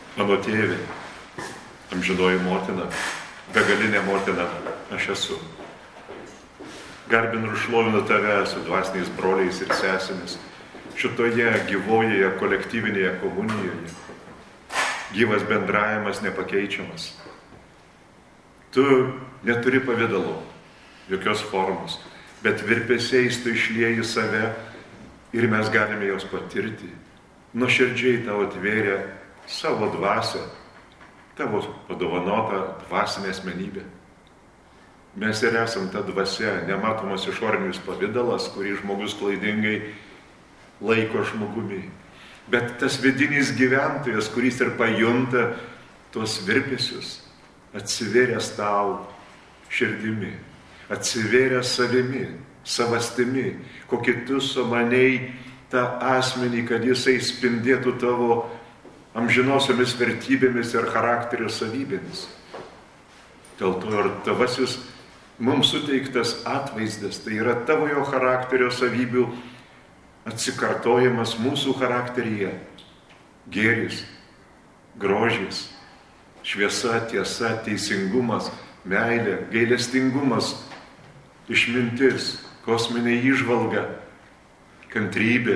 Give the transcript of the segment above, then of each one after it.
Mano tėvė, amžinoji motina, begalinė motina aš esu. Garbinu ir šlovinu tave su dvasiniais broliais ir sesėmis šitoje gyvojoje kolektyvinėje komunijoje. Gyvas bendravimas nepakeičiamas. Tu neturi pavidalo, jokios formos, bet virpesiais tu išlieji save ir mes galime jos patirti. Nuoširdžiai tau atvėrė savo dvasią, tavo padovanotą dvasinę asmenybę. Mes ir esam ta dvasia, nematomas išorinis pavidalas, kurį žmogus klaidingai laiko žmogumi. Bet tas vidinis gyventojas, kuris ir pajunta tuos virpesius, atsivėręs tau širdimi, atsivėręs savimi, savastimi, kokį tu sumanei tą asmenį, kad jisai spindėtų tavo amžinosiomis vertybėmis ir charakterio savybėmis. Dėl to ir tavasis mums suteiktas atvaizdas, tai yra tavojo charakterio savybių atsikartojimas mūsų charakteryje. Gėris, grožis, šviesa, tiesa, teisingumas, meilė, gailestingumas, išmintis, kosminė įžvalga, kantrybė,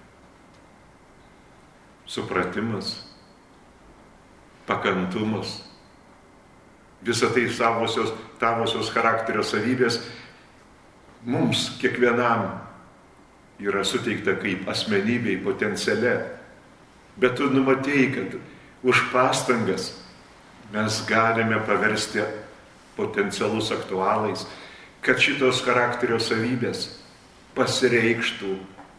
supratimas, pakantumas. Visa tai tavosios charakterio savybės mums kiekvienam yra suteikta kaip asmenybei potenciale. Bet tu numatei, kad už pastangas mes galime paversti potencialus aktualais, kad šitos charakterio savybės pasireikštų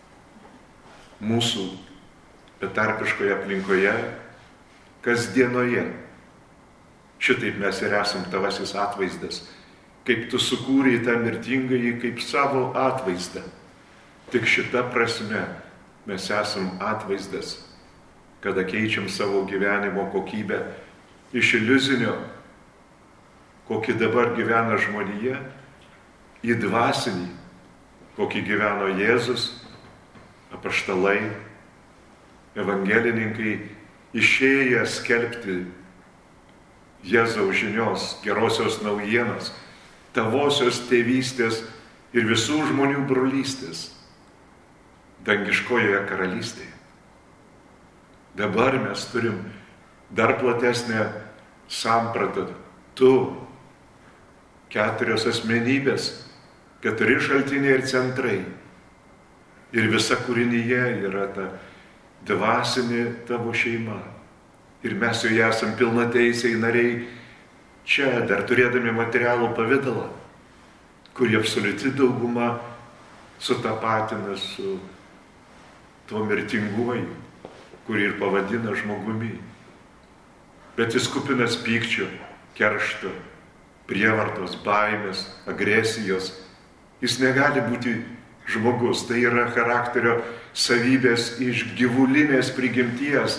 mūsų betarpiškoje aplinkoje, kasdienoje. Šitaip mes ir esam tavasis atvaizdas, kaip tu sukūrei tą mirtingąjį kaip savo atvaizdą. Tik šita prasme mes esam atvaizdas, kada keičiam savo gyvenimo kokybę iš iliuzinio, kokį dabar gyvena žmonija, į dvasinį, kokį gyveno Jėzus, apaštalai, evangelininkai, išėję skelbti Jėzaus žinios, gerosios naujienos, tavosios tėvystės ir visų žmonių brolystės dangiškojoje karalystėje. Dabar mes turim dar platesnę sampratą. Tu, 4 asmenybės, 4 šaltiniai ir centrai. Ir visa kūrinyje yra ta dvasinė tavo šeima. Ir mes joje esam pilnateisiai nariai čia, dar turėdami materialų pavidalą, kurį absoliuti dauguma sutapatina su tuo mirtinguoju, kurį ir pavadina žmogumi. Bet jis kupinas pykčio, keršto, prievartos, baimės, agresijos. Jis negali būti žmogus, tai yra charakterio savybės iš gyvulinės prigimties.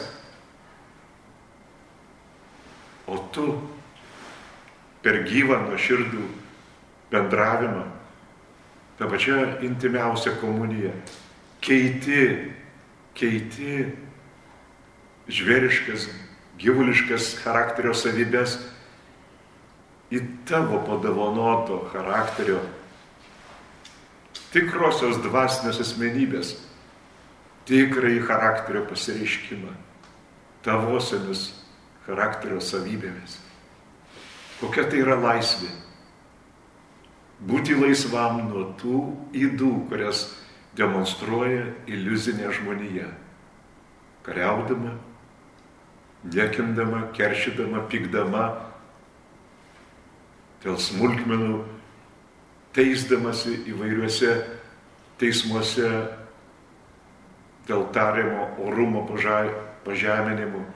O tu per gyvą nuoširdų bendravimą, tą pačią intimiausią komuniją, keiti žvėriškas, gyvuliškas charakterio savybės į tavo padovanoto charakterio tikrosios dvasinės asmenybės, tikrai charakterio pasireiškimą, tavosiomis charakterio savybėmis. Kokia tai yra laisvė? Būti laisvam nuo tų ydų, kurias demonstruoja iliuzinė žmonija. Kariaudama, niekindama, keršydama, pykdama, dėl smulkmenų, teisdamasi įvairiuose teismuose, dėl tariamo orumo pažeminimų.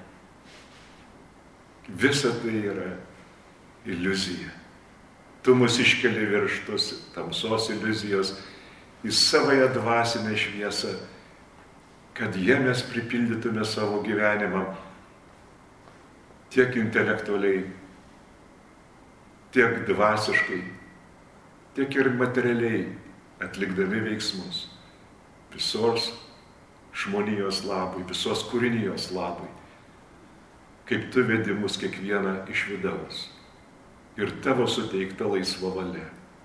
Visa tai yra iliuzija. Tu mus iškeli virš tos tamsos iliuzijos į savąją dvasinę šviesą, kad jie mes pripildytume savo gyvenimą tiek intelektualiai, tiek dvasiškai, tiek ir materialiai atlikdami veiksmus visos žmonijos labui, visos kūrinijos labui. kaip tu vedi mus kiekvieną iš vidaus ir tavo suteikta laisva valia.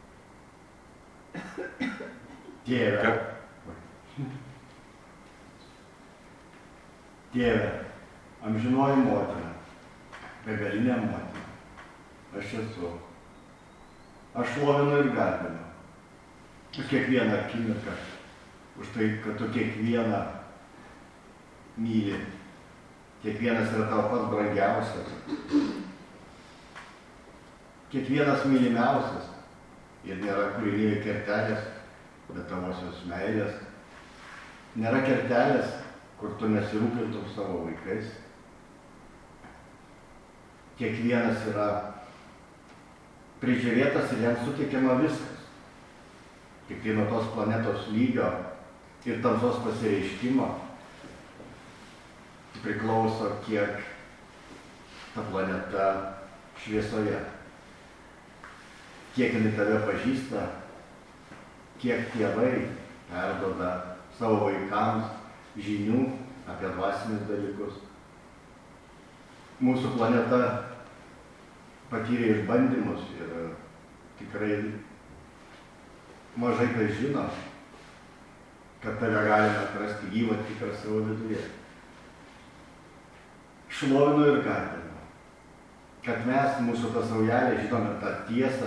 Tėve, amžinoji motina, begalinė motina, aš esu. Aš šlovinu ir garbinu už kiekvieną akimirką, už tai, kad tu kiekvieną myli. Kiekvienas yra tavo pats brangiausias. Kiekvienas mylimiausias. Ir nėra kūrinėjų kertelės, bet tavosios meilės. Nėra kertelės, kur tu nesirūpintum savo vaikais. Kiekvienas yra prižiūrėtas ir jam suteikiama viskas. Kiekvieno tos planetos lygio ir tamsos pasireiškimo priklauso, kiek ta planeta šviesoje. Kiek jinai tave pažįsta, kiek tėvai perduoda savo vaikams žinių apie dvasinius dalykus. Mūsų planeta patyrė išbandymus ir tikrai mažai kas žino, kad tave galime atrasti gyvą tikrą savo viduje. Šlovinu ir garbinu, kad mes, mūsų ta saujelė, žinome tą tiesą,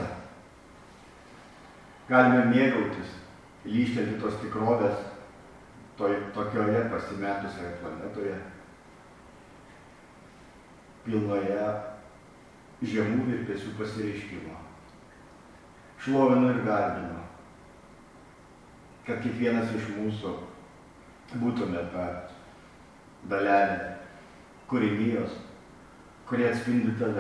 galime mėgautis, lyžtelti tos tikrovės tokioje pasimetusioje planetoje, pilnoje žemų virpesių pasireiškimo. Šlovinu ir garbinu, kad kiekvienas iš mūsų būtume tą dalelę kūrinijos, kurie atspindi tave.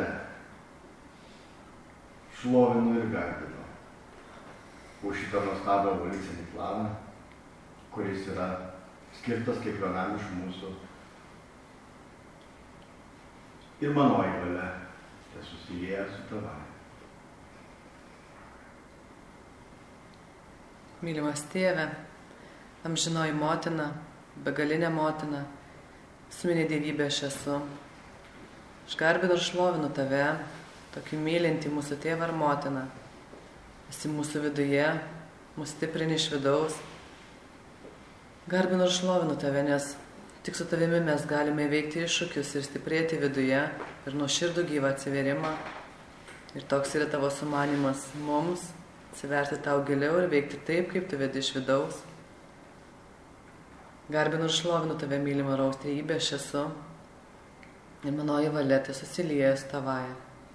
Šlovinu ir garbinu už šitą nuostabą evoliucinį planą, kuris yra skirtas kiekvienam iš mūsų. Ir manoji valia tai susilieja su tavai. Mylimas tėve, amžinoji motina, begalinė motina, suminė dievybė aš esu. Aš garbinu ir šlovinu tave, tokį mylintį mūsų tėvą ir motiną. Esi mūsų viduje, mūsų stiprini iš vidaus. Garbinu ir šlovinu tave, nes tik su tavimi mes galime įveikti iššūkius ir stiprėti viduje ir nuoširdų gyvą atsivėrimą. Ir toks yra tavo sumanymas mums, atsiverti tau giliau ir veikti taip, kaip tu vedi iš vidaus. Garbinu ir šlovinu tave, mylima raus trejybė, aš esu. Ir manoji valia tai susilieja su tavaja.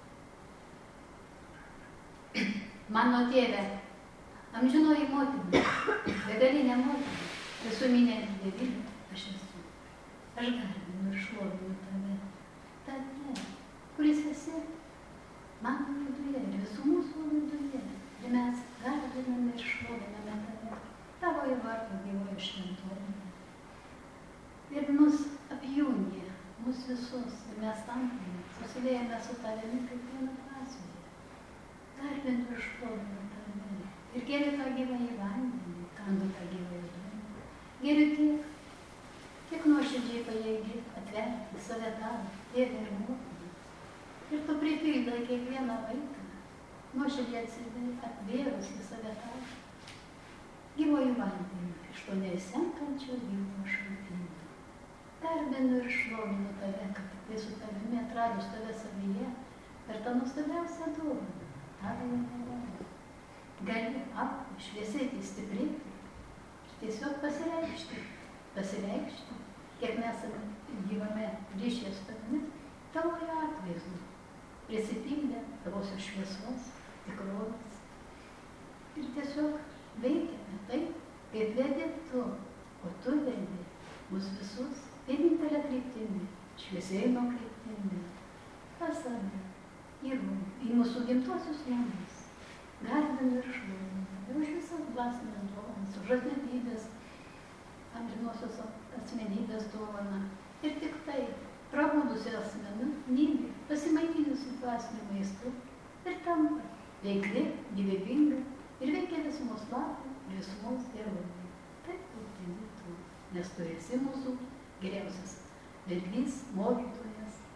Mano tėve, amžinoji motina, begalinė motina, visuminė dievybė, aš esu. Aš garbinu ir šlovinu tave, tave, kuris esi mano viduje ir visų mūsų viduje. Ir mes garbiname ir šloviname tave, tavo įvardo gyvojo šventovėje. Ir mus apjungė, mus visus, ir mes tampame, susilėjame su tavimi kaip viena dvasioje. Garbinu ir šlovinu tave. Ir geriu tą gyvąjį vandenį, kandu tą gyvąjį duoną. Geriu tiek nuoširdžiai pajėgi atverti save tau, tėvę ir motiną. Ir tu pripildai kiekvieną vaiką, nuoširdžiai atvėrus į save tau. Gyvąjį vandenį, iš to nesenkančio gyvo šaltinio. Garbinu ir šlovinu tave, kad tai su tavimi atradus tave savyje, per tą nuostabiausią dovaną, tavąją malonę. Gali šviesėti, stiprėti ir tiesiog pasireikšti, kiek mes gyvame ryšyje su tavimi, tavoje atvaizdu, prisipildę tavosios šviesos, tikrovės. Ir tiesiog veikiame taip, kaip vedi tu, o tu vedi mus visus vienintelę kryptimį, šviesėjimo kryptimį, pas save, į mūsų gimtuosius namus. Garbinu ir šlovinu už visas dvasinės dovanas, už asmenybės, amžinosios asmenybės dovaną. Ir tik tai prabudusi asmenybė, pasimaitinus dvasiniu maistu ir tampa veikli, gyvybinga ir veikia visumos labui ir visumos gerovei. Taip būtini tu, nes tu esi mūsų geriausias vedlys, mokytojas ir tu mus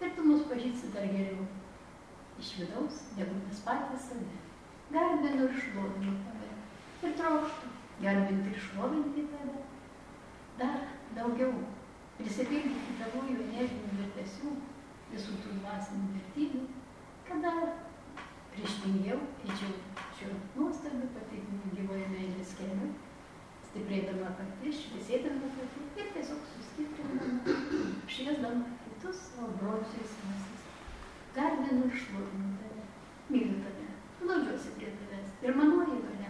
pažįsti dar geriau iš vidaus, negu mes patys save. Garbinu ir šlovinu tave. Ir trokštu garbinti ir šlovinti tave. Dar daugiau prisipildyti tavųjų energijų virpesių, visų tų dvasinių vertybių, kada ryžtingiau eičiau šiuo nuostabiu patikimų gyvoje meilės keliu, stiprėdama pati, šviesėdama pati ir tiesiog sustiprindama, šviesdama kitus savo brolius ir seseris. Garbinu ir šlovinu tave, myliu tave, glaudžiuosi prie tavęs ir manoji valia.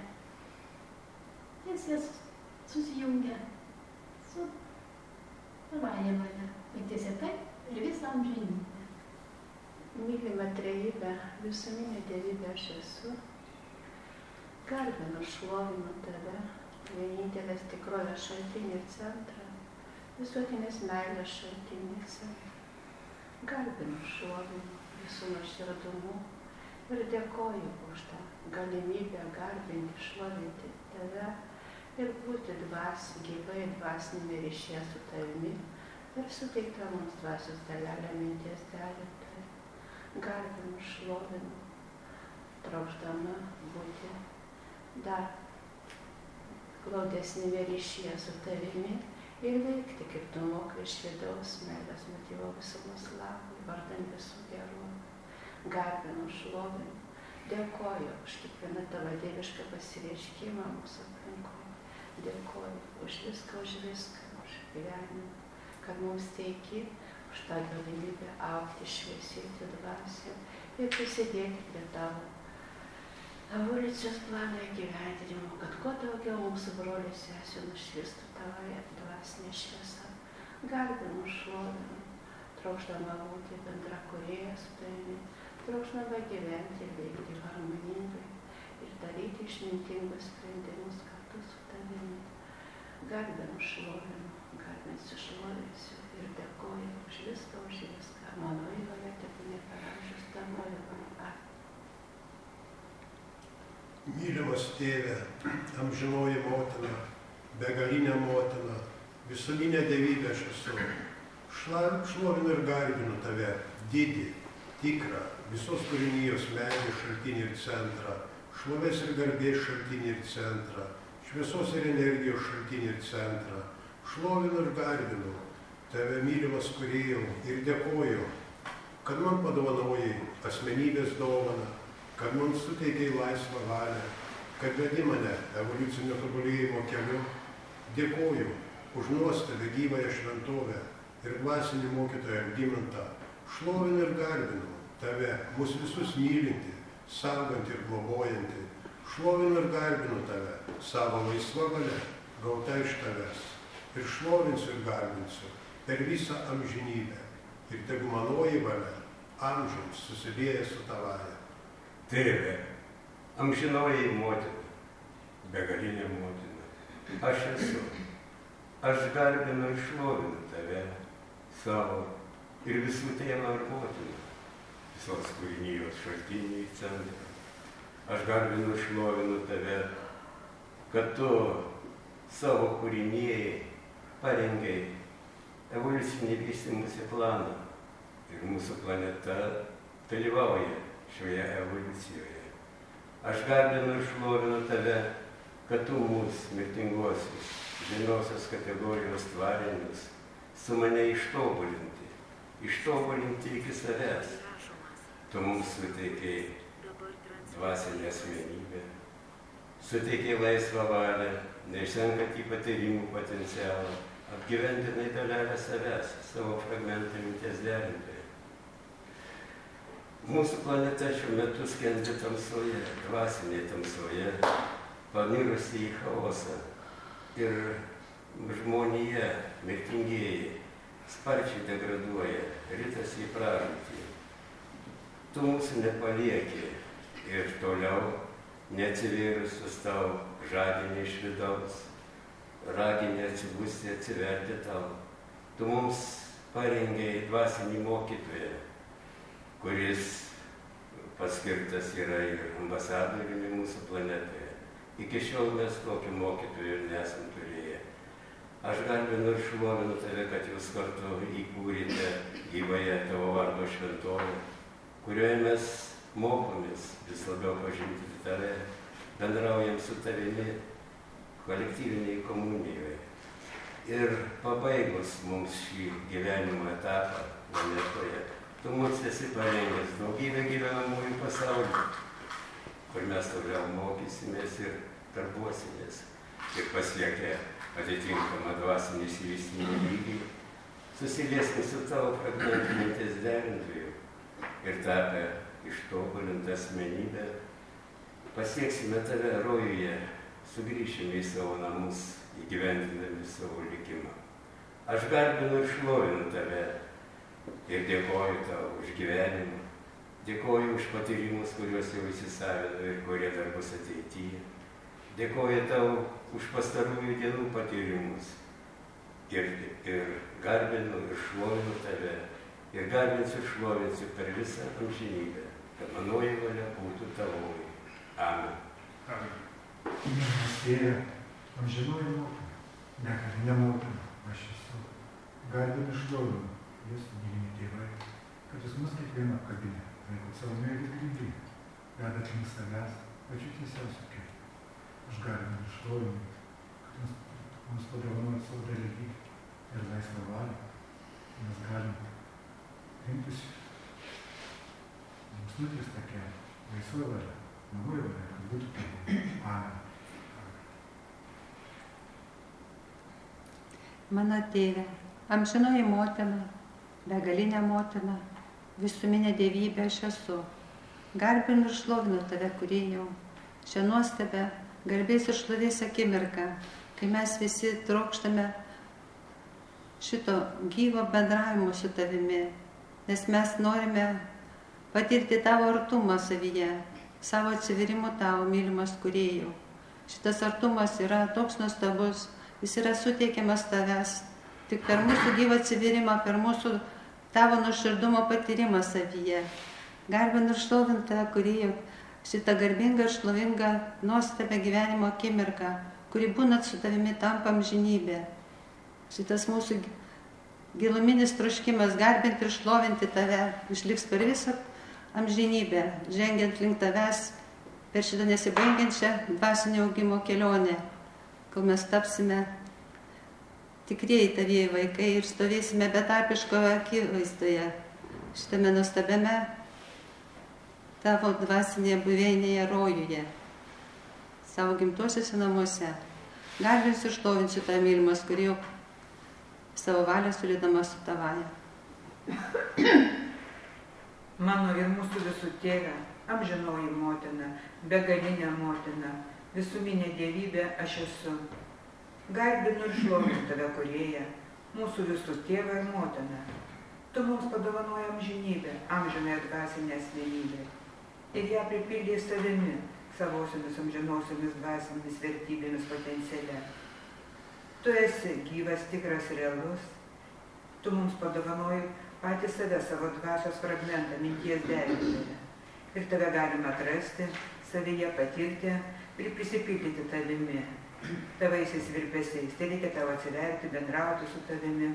Jas susijungia su tavąja valia ir tiesiog taip ir visą amžinybę. Mylima trejybė, visuminė dievybė aš esu. Garbinu, šlovinu tave, vienintelės tikrovės šaltinį ir centrą, visuotinės meilės šaltinėse. Garbinu, šlovinu visų nuoširdumu ir dėkoju už tą galimybę garbinti, šlovinti tave ir būti gyvai dvasinėme ryšyje su tavimi ir suteikta mums dvasios dalelę minties derinti. Garbinu, šlovinu, trokšdama būti dar glaudesnėme ryšyje su tavimi ir veikti, kaip tu mokai iš vidaus meilės motyvo visų mūsų labui, vardan visų gerų. Garbinu, šlovinu, dėkoju už kiekvieną tavo dievišką pasireiškimą mūsų aplinkoje. Dėkoju už viską, už gyvenimą, kad mums teiki, už tą galimybę augti, šviesėti dvasią ir prisidėti prie tavo evoliucijos plano įgyvendinimo, kad kuo daugiau mūsų brolių sesių nušvistų tavoje dvasinė šviesa. Garbinu, šlovinu, trokšdama būti bendra kūrėja su tavimi, trokšdama gyventi ir veikti harmoningai ir daryti išmintingus sprendimus kartu su tavimi. Garbinu, šlovinu, garbinsiu, šlovinsiu ir dėkoju už viską. Manoji valia tebūnie per amžius, tavoji valia. Mylimas tėve, amžinoji motina, begalinė motina, visuminė dievybė aš esu. Šlovinu ir garbinu tave, didį, tikrą, visos kūrinijos meilės šaltinį ir centrą, šlovės ir garbės šaltinį ir centrą, šviesos ir energijos šaltinį ir centrą. Šlovinu ir garbinu tave, mylimas kūrėjau, ir dėkoju, kad man padovanojai asmenybės dovaną, kad man suteikei laisvą valią, kad vedi mane evoliucinio tobulėjimo keliu. Dėkoju už nuostabią gyvąją šventovę ir dvasinį mokytoją Algimantą. Šlovinu ir garbinu tave, mus visus mylinti, saugantį ir globojantį. Šlovinu ir garbinu tave, savo laisvą valią, gauta iš tavęs. Ir šlovinsiu ir garbinsiu per visą amžinybę. Ir tegu manoji valia amžiams susilieja su tavaja. Tėve, amžinoji motina, begalinė motina, aš esu. Aš garbinu ir šlovinu tave, savo ir visų tėvą ir motiną, visos kūrinijos šaltinį į centrą. Aš garbinu ir šlovinu tave, kad tu savo kūrinijai parengiai evoliucinį vystymosi planą ir mūsų planeta dalyvauja šioje evoliucijoje. Aš garbinu ir šlovinu tave, kad tu mūsų mirtinguosius, žemiausios kategorijos tvarinius su mane ištobulinti iki savęs. Tu mums suteikei dvasinę asmenybę, suteikei laisvą valią, neišsenkantį patyrimų potencialą, apgyvendinai dalelę savęs, savo fragmentą minties derintoje. Mūsų planeta šiuo metu skendi tamsoje, dvasinėje tamsoje, panirusi į chaosą. Ir žmonija, mirtingieji, sparčiai degraduoja, ritasi į pražūtį. Tu mūsų nepalieki ir toliau, neatsivėrusius tau, žadini iš vidaus, ragini atsibusti, atsiverti tau. Tu mums parengei dvasinį mokytoją, kuris paskirtas yra ir ambasadoriumi mūsų planetoje. Iki šiol mes tokio mokytojo nesam turėję. Aš garbinu ir šlovinu tave, kad jūs kartu įkūrėte gyvąją tavo vardo šventovę, kurioje mes mokomės vis labiau pažinti tave, bendraujam su tavimi kolektyviniai komunijoje. Ir pabaigus mums šį gyvenimo etapą planetoje, tu mums esi parengęs daugybę gyvenamųjų pasaulių, kur mes toliau mokysimės ir darbuosimės ir pasiekę atitinkamą dvasinį išsivystymo lygį, susiliesime su tavo fragmentinės derintojų ir tapę ištobulintą asmenybę, pasieksime tave rojuje, sugrįšime į savo namus, įgyvendinami savo likimą. Aš garbinu ir šlovinu tave ir dėkoju tau už gyvenimą, dėkoju už patyrimus, kuriuos jau įsisavinu ir kurie dar bus ateityje. Dėkoju tau už pastarųjų dienų patyrimus ir garbinu ir šlovinu tave ir garbinsiu ir šlovinsiu per visą amžinybę, kad manoji valia būtų tavoji. Amen. Tėve, amžinoji motina, negalinė motina, aš esu. Garbinu ir šlovinu jūsų mylimi tėvai, kad jūs mus kiekvieną apkabinę, laikot savo meilės grindinį, vedat link savęs, pačiu tiesiausiu keliu. Aš garbinu ir šlovinu, kad jūs mums padovanojat savo realybę ir laisvą valią. Mes galim rinktis mums nutiestą kelią, laisvą valią. Manoji valia, kad būtų tavo. Amen. Mano tėve, amžinoji motina, begalinė motina, visuminė dievybė aš esu. Garbinu ir šlovinu tave, kūrėjau, šią nuostabę garbės ir šlovės akimirką, kai mes visi trokštame šito gyvo bendravimo su tavimi, nes mes norime patirti tavo artumą savyje, savo atsiverimo tavo, mylimas kūrėjau. Šitas artumas yra toks nuostabus, jis yra suteikiamas tavęs, tik per mūsų gyvą atsiverimą, per mūsų tavo nuoširdumo patyrimą savyje. Garbinu ir šlovinu tave, kūrėjau, šitą garbingą ir šlovingą nuostabę gyvenimo akimirką, kuri būnat su tavimi tampa amžinybė. Šitas mūsų giluminis troškimas garbinti ir šlovinti tave išliks per visą amžinybę, žengiant link tavęs per šitą nesibaigiančią dvasinio augimo kelionę, kol mes tapsime tikrieji tavieji vaikai ir stovėsime betarpiškoje akivaizdoje, šitame nuostabiame tavo dvasinėje buveinėje rojuje, savo gimtuosiuose namuose. Garbinsiu ir šlovinsiu tą mylimas, kurį jau savo valią sulydama su tavaja. Mano ir mūsų visų tėve, amžinoji motina, begalinė motina, visuminė dievybė aš esu. Garbinu ir šlovinu tave, kūrėja, mūsų visų tėvą ir motiną. Tu mums padovanoji amžinybę, amžinąją dvasinę asmenybę. Ir ją pripildė savimi, savosiomis amžinosiomis dvasinėmis vertybėmis potenciale. Tu esi gyvas, tikras, realus. Tu mums padovanoji patį save, savo dvasios fragmentą, minties derintoje. Ir tave galime atrasti, savyje patirti ir prisipildyti tavimi, tavaisiais virpesiais. Tai reikia tau atsiverti, bendrauti su tavimi.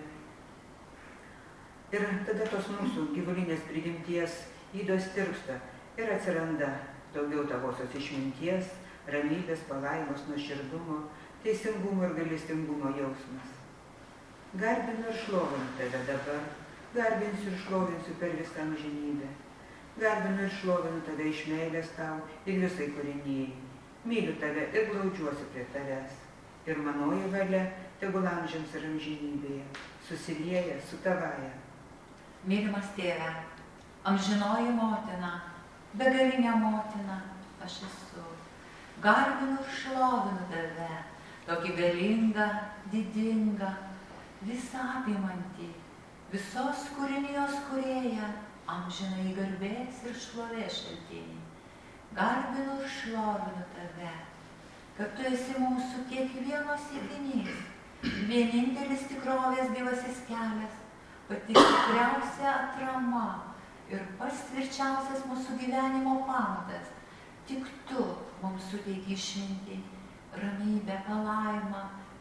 Ir tada tos mūsų gyvulinės prigimties ydos tirpsta ir atsiranda daugiau tavosios išminties, ramybės, palaimos, nuoširdumo, teisingumo ir gailestingumo jausmas. Garbinu ir šlovinu tave dabar. Garbinsiu ir šlovinsiu per visą amžinybę. Garbinu ir šlovinu tave iš meilės tau ir visai kūrinijai. Myliu tave ir glaudžiuosi prie tavęs. Ir manoji valia tegul amžiams ir amžinybėje susilieja su tavaja. Mylimas tėve, amžinoji motina, begalinė motina, aš esu. Garbinu ir šlovinu tave, tokį galingą, didingą, visą apimantį, visos kūrinijos kūrėja, amžinai garbės ir šlovės šaltinį. Garbinu ir šlovinu tave, kad tu esi mūsų kiekvieno siekinys, vienintelis tikrovės gyvasis kelias, pati stipriausia atrama ir pats tvirčiausias mūsų gyvenimo pamatas. Tik tu mums suteiki išmintį, ramybę, palaimą,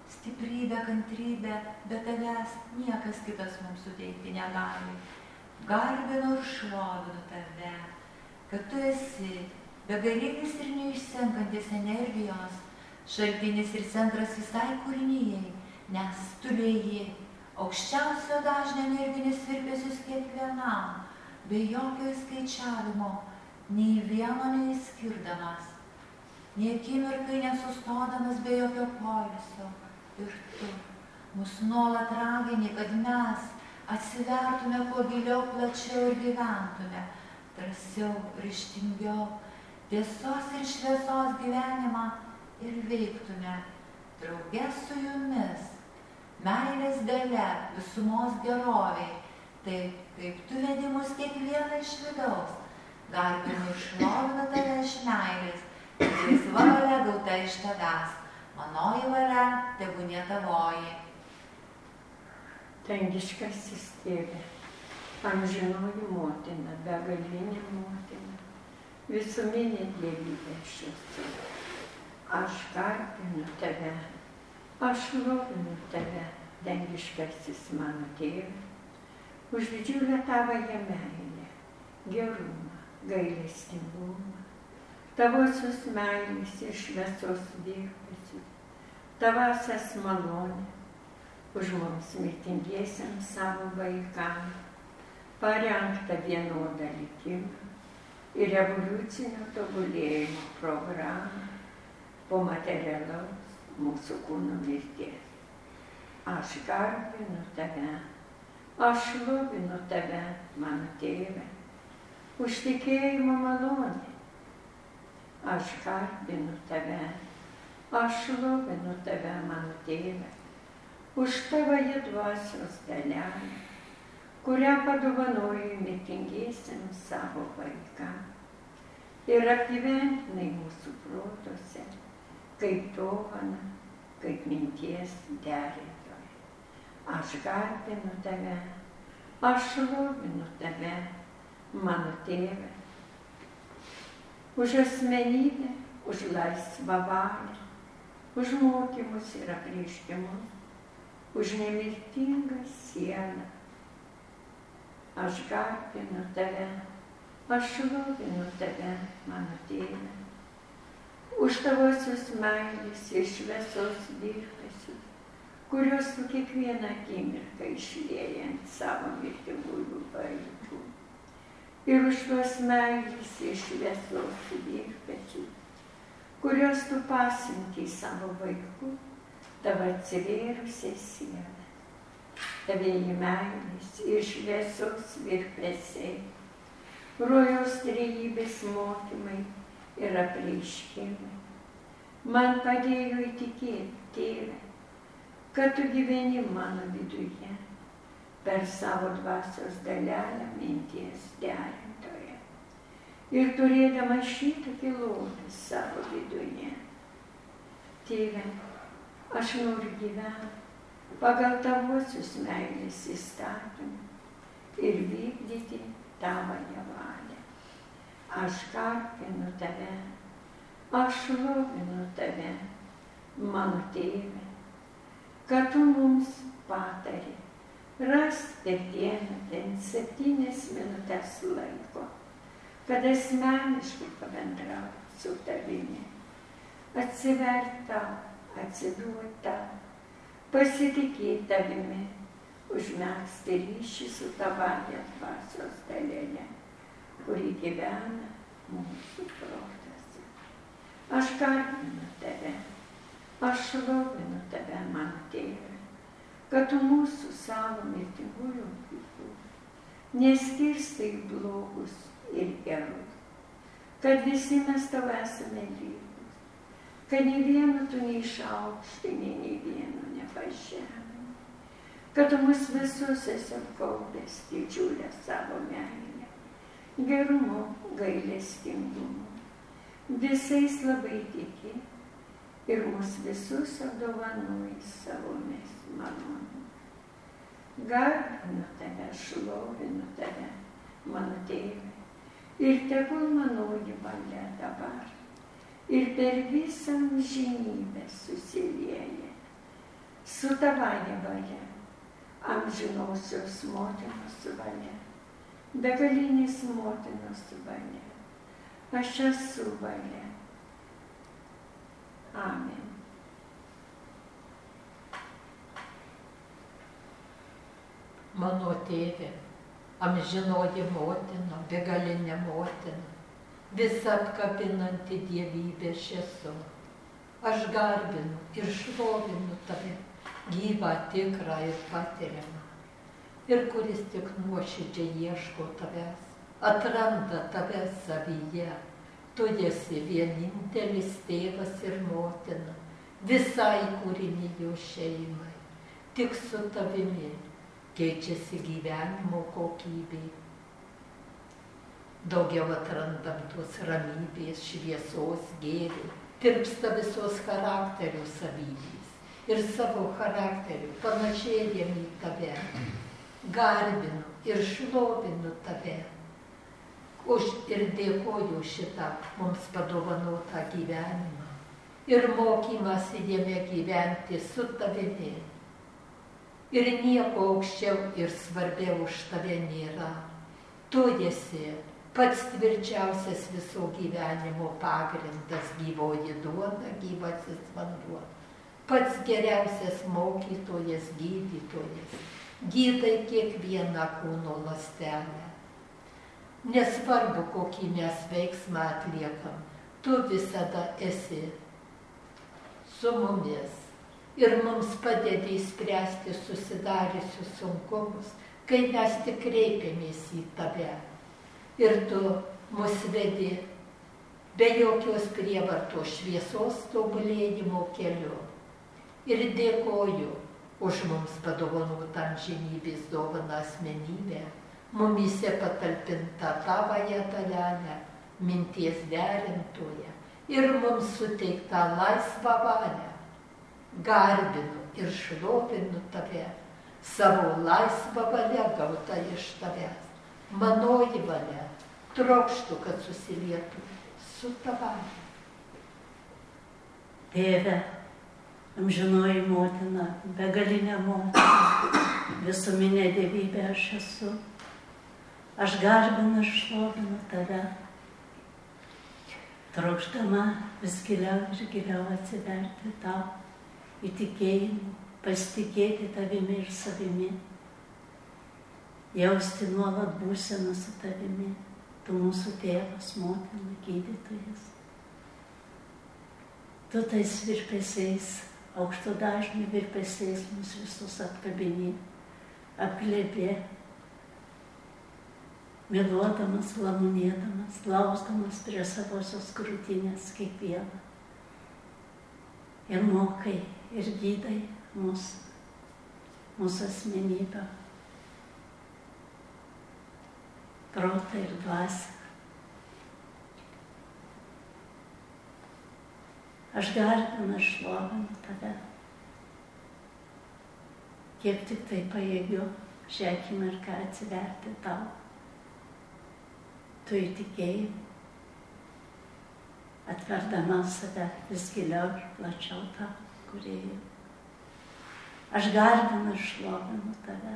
stiprybę, kantrybę, bet tavęs niekas kitas mums suteikti negali. Garbinu ir šlovinu tave, kad tu esi begalinis ir neišsenkantis energijos, šaltinis ir centras visai kūrinijai, nes tu lieji aukščiausio dažnio energinis virpesius kiekvienam, be jokio įskaičiavimo, nei vieno neįskirdamas, nei akimirkai nesustodamas be jokio poilsio. Ir tu mus nuolat ragini, kad mes atsivertume kuo giliau, plačiau ir gyventume drąsiau, ryžtingiau, tiesos ir šviesos gyvenimą ir veiktume drauge su jumis, meilės galia, visumos geroviai, taip kaip tu vedi mus kiekvieną iš vidaus. Garbinu ir šlovinu tave iš meilės, laisva valia gauta iš tavęs, manoji valia tebūnie tavoji. Dangiškasis Tėve, amžinoji motina, begalinė motina, visuminė dievybė aš esu. Aš garbinu tave, aš šlovinu tave, dangiškasis mano Tėve, už didžiulę tavąją meilę, gerumą, gailestingumą, tavosios meilės ir šviesos virpesius, tavasias malonės, už mums mirtingiesiams savo vaikams, parengtą vienodą likimą ir evoliucinio tobulėjimo programą po materialaus mūsų kūno mirties. Aš garbinu tave, aš šlovinu tave, mano Tėve, už tikėjimo malonę. Aš garbinu tave, aš šlovinu tave, mano Tėve, už tavąją dvasios dalelę, kurią padovanojai mirtingiesiems savo vaikams ir apgyventinai mūsų protuose, kaip dovana, kaip minties derintoja. Aš garbinu tave, aš šlovinu tave, mano Tėve, už asmenybę, už laisvą valią, už mokymus ir apreiškimus, už nemirtingą sielą. Aš garbinu tave, aš šlovinu tave, mano Tėve, už tavosios meilės ir šviesos virpesius, kuriuos tu kiekvieną akimirką išlieji ant savo mirtingųjų vaikų. Ir už tuos meilės ir šviesos virpesius, kuriuos tu pasiunti savo vaikų, tavo atsivėrusią sielą, tavieji meilės ir šviesos virpesiai, rojaus trejybės mokymai ir apreiškimai. Man padėjo įtikėti, Tėve, kad tu gyveni mano viduje per savo dvasios dalelę minties derintoje. Ir turėdama šitokį lobį savo viduje, Tėve, aš noriu gyventi pagal tavosius meilės įstatymą ir vykdyti tavąją valią. Aš garbinu tave, aš šlovinu tave, mano Tėve, kad tu mums patari rasti per dieną bent 7 minutes laiko, kad asmeniškai pabendrauti su tavimi, atsiverti tau, atsiduoti tau, pasitikėti tavimi, užmegzti ryšį su tavąja dvasios dalele, kuri gyvena mūsų protuose. Aš garbinu tave, aš šlovinu tave, mano Tėve, kad tu mūsų savo mirtingųjų vaikų neskirstai į blogus ir gerus, kad visi mes tau esame lygus, kad nei vieno tu neišaukštini, nei vieno nepažemini, kad tu mus visus esi apgaubęs didžiulę savo meilę, gerumu, gailestingumu, visais labai tiki ir mus visus apdovanoji savomis malonėmis. Garbinu tave, šlovinu tave, mano Tėve, ir tegul manoji valia dabar ir per visą amžinybę susilieja su tavąja valia, amžinosios motinos valia, begalinės motinos valia, aš esu valia. Amen. Mano tėve, amžinoji motina, begalinė motina, visa apkabinanti dievybė aš esu. Aš garbinu ir šlovinu tave, gyvą, tikrą ir patiriamą. Ir kuris tik nuoširdžiai ieško tavęs, atranda tavęs savyje. Tu esi vienintelis tėvas ir motina, visai kūrinijo šeimai. Tik su tavimi keičiasi gyvenimo kokybė. Daugiau atrandam tos ramybės, šviesos, gėrių, tirpsta visos charakterio savybės. Ir savo charakteriu panašėjam į tave. Garbinu ir šlovinu tave. Ir dėkoju šitą mums padovanotą gyvenimą. Ir mokymasi jame gyventi su tavimi. Ir nieko aukščiau ir svarbiau už tave nėra. Tu esi pats tvirčiausias viso gyvenimo pagrindas, gyvoji duona, gyvasis vanduo. Pats geriausias mokytojas, gydytojas. Gydai kiekvieną kūno ląstelę. Nesvarbu, kokį mes veiksmą atliekam, tu visada esi su mumis. Ir mums padedi spręsti susidariusius sunkumus, kai mes tik kreipiamės į tave. Ir tu mus vedi be jokios prievartos šviesos tobulėjimo keliu. Ir dėkoju už mums padovanotą amžinybės dovaną asmenybę, mumyse patalpinta tavąją dalelę, minties derintoje ir mums suteikta laisvą valią. Garbinu ir šlovinu tave, savo laisvą valią gautą iš tavęs. Manoji valia, trokštu, kad susilietų su tavąja. Tėve, amžinoji motina, begalinė motina, visuminė dievybė aš esu. Aš garbinu ir šlovinu tave, trokšdama vis giliau ir giliau atsiverti tau į tikėjimą, pasitikėti tavimi ir savimi, jausti nuolat būseną su tavimi, tu mūsų tėvas, motina, gydytojas. Tu tais virpesiais, aukšto dažnio virpesiais mus visus apkabini, apglėbė, myluodamas, lamunėdamas, glausdamas prie savosios krūtinės kiekvieną. Ir mokai, ir gydai mūsų asmenybę, protą ir dvasią. Aš garbinu ir šlovinu tave, kiek tik tai pajėgiu šią akimirką atsiverti tau. Tu įtikėjai, atverdama save vis giliau ir plačiau tau, kūrėjai. Aš garbinu ir šlovinu tave,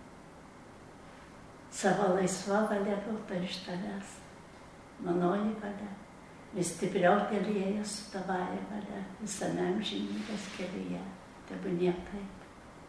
savo laisvą valią gauta iš tavęs, manoji valia, vis stipriau dėlėja su tavąja valia, visame amžinybės kelyje, tebūnie taip.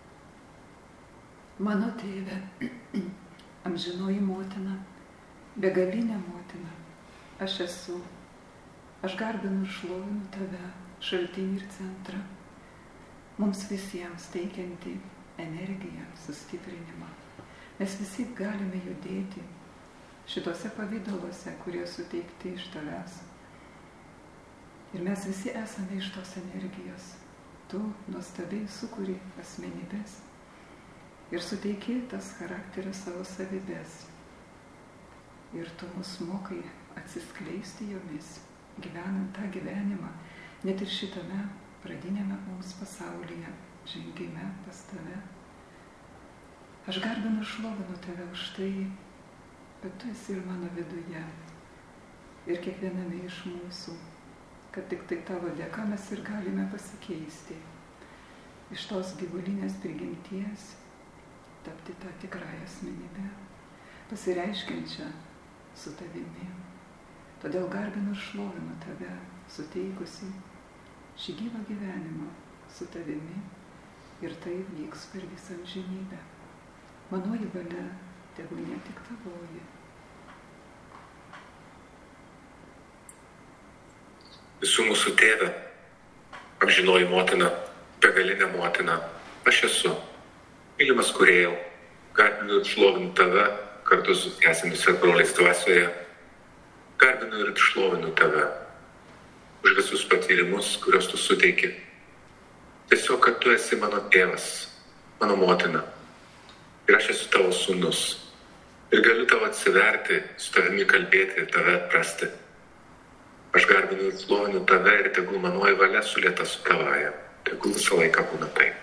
Mano tėve, amžinoji motina, begalinė motina, aš esu. Aš garbinu ir šlovinu tave, šaltinį ir centrą, mums visiems teikianti energiją, sustiprinimą. Mes visi galime judėti šitose pavidaluose, kurie suteikti iš tavęs. Ir mes visi esame iš tos energijos. Tu nuostabiai sukuri asmenybės ir suteiki tas charakterio savo savybės. Ir tu mus mokai atsiskleisti jomis, gyvenant tą gyvenimą, net ir šitame pradinėme mums pasaulyje, žengime pas tave. Aš garbinu ir šlovinu tave už tai, kad tu esi ir mano viduje, ir kiekviename iš mūsų, kad tik tai tavo dėka mes ir galime pasikeisti. iš tos gyvulinės prigimties tapti tą tikrąją asmenybę, pasireiškiančią su tavimi. Todėl garbinu ir šlovinu tave, suteikusi šį gyvą gyvenimą su tavimi, ir tai vyks per visą amžinybę. Manoji valia tegu ne tik tavoji. Visų mūsų tėve, amžinoji motina, begalinė motina, aš esu, mylimas kūrėjau, garbinu ir šlovinu tave kartu su sesėmis ir broliais dvasioje, garbinu ir šlovinu tave už visus patyrimus, kuriuos tu suteiki. Tiesiog, kad tu esi mano tėvas, mano motina, ir aš esu tavo sūnus, ir galiu tavo atsiverti, su tavimi kalbėti ir tave atrasti. Aš garbinu ir šlovinu tave, ir tegul manoji valia sulieta su tavaja, tegul visą laiką būna taip.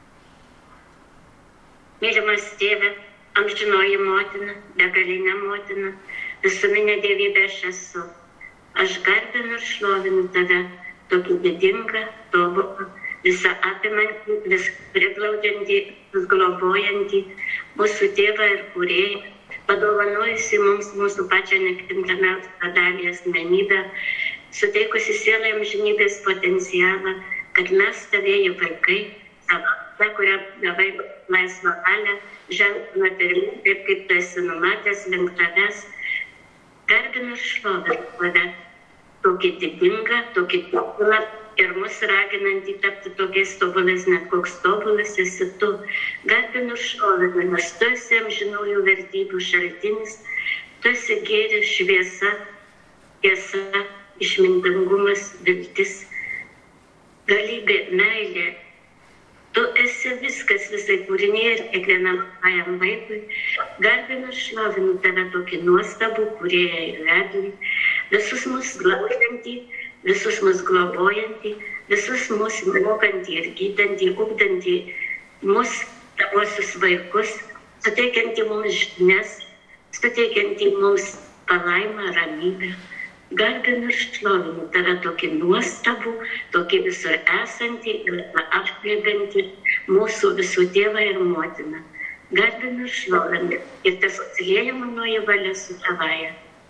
Mylimas tėve, amžinoji motina, begalinė motina, visuminė dievybė aš esu. Aš garbinu ir šlovinu tave, tokį didingą, tobulą, visą apimantį, vis priglaudžiantį, vis globojantį, mūsų tėvą ir kūrėją, padovanojusi mums mūsų pačią nekintamiausią dalį asmenybę, suteikusi sielai amžinybės potencialą, kad mes tavėjai vaikai, savo, kurią gavai laisvą valią, žengtume pirmin, taip kaip tu esi numatęs link tavęs. Garbinu ir šlovinu tave, tokį didingą, tokį tobulą ir mus raginantį tapti tokiais tobulais, net koks tobulas esi tu. Garbinu ir šlovinu, nes tu esi amžinųjų vertybių šaltinis, tu esi gėris, šviesa, tiesa, išmintingumas, viltis, galybė, meilė. Tu esi viskas visai kūrinėje ir kiekvienam majam vaikui. Garbinu ir šlovinu tave tokį nuostabų kūrėją ir vedlį, visus mus glaudantį, visus mus globojantį, visus mus mokantį ir gydantį, ugdantį mus, tavosius vaikus, suteikiantį mums žinias, suteikiantį mums palaimą, ramybę. Garbinu ir šlovinu tave tokį nuostabų, tokį visur esantį ir apglėbiantį mūsų visų tėvą ir motiną. Garbinu ir šlovinu ir tas atsilieja manoji valia su tavaja.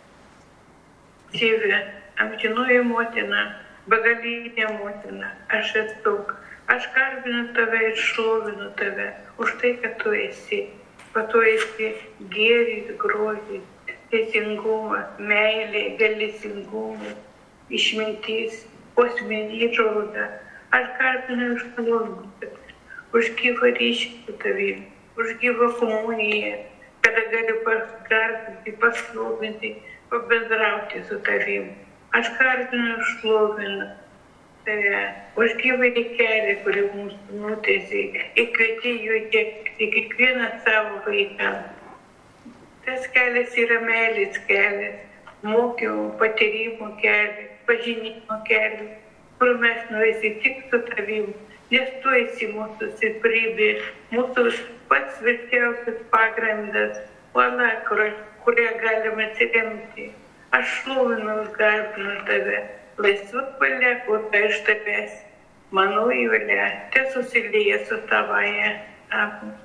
Tėve, amžinoji motina, begalinė motina, aš esu. Aš garbinu tave ir šlovinu tave už tai, kad tu esi. Kad tu esi gėris, grožis, teisingumas, meilė, gailestingumas, išmintis, kosminė žodė. Aš garbinu ir šlovinu tave už gyvą ryšį su tavimi, už gyvą komuniją, kada galiu garbinti, pašlovinti, pabendrauti su tavimi. Aš garbinu ir šlovinu tave už gyvąjį kelią, kurį mums nutiesi, įkvieti juoti į kiekvieną savo vaiką. Tas kelias yra meilės kelias, mokymų, patyrimų kelias, pažinimo kelias, kur mes nueisi tik su tavim, nes tu esi mūsų stiprybė, mūsų pats verčiausias pagrindas, uola, kurią galime atsiremti. Aš šlovinu ir garbinu tave, laisva valia, būta iš tavęs, manoji valia, te susilieja su tavaja. Amen.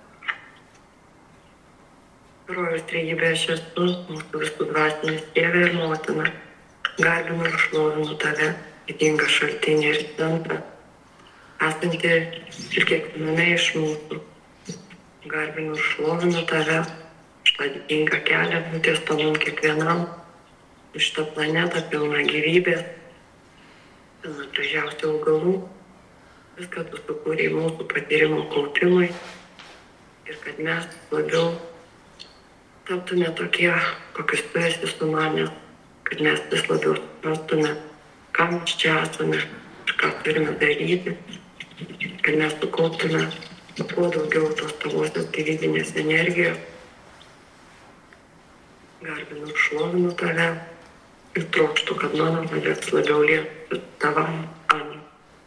Brolius trejybė aš esu, mūsų visų dvasinis tėvė ir motina. Garbinu ir šlovinu tave, didingą šaltinį ir centrą, esantį ir kiekviename iš mūsų. Garbinu ir šlovinu tave, šitą didingą kelią nutiestą mums kiekvienam, šitą planetą pilną gyvybės, pilną gražiausių augalų, viską tu sukūrei mūsų patyrimo kaupimui ir kad mes labiau taptume tokie, kokius tu esi sumanęs, kad mes vis labiau suprastume, ką mes čia esame ir ką turime daryti, kad mes sukauptume kuo daugiau tos tavosios gyvybinės energijos. Garbinu ir šlovinu tave ir trokštu, kad mano valia labiau lietųsi tavam. Amen.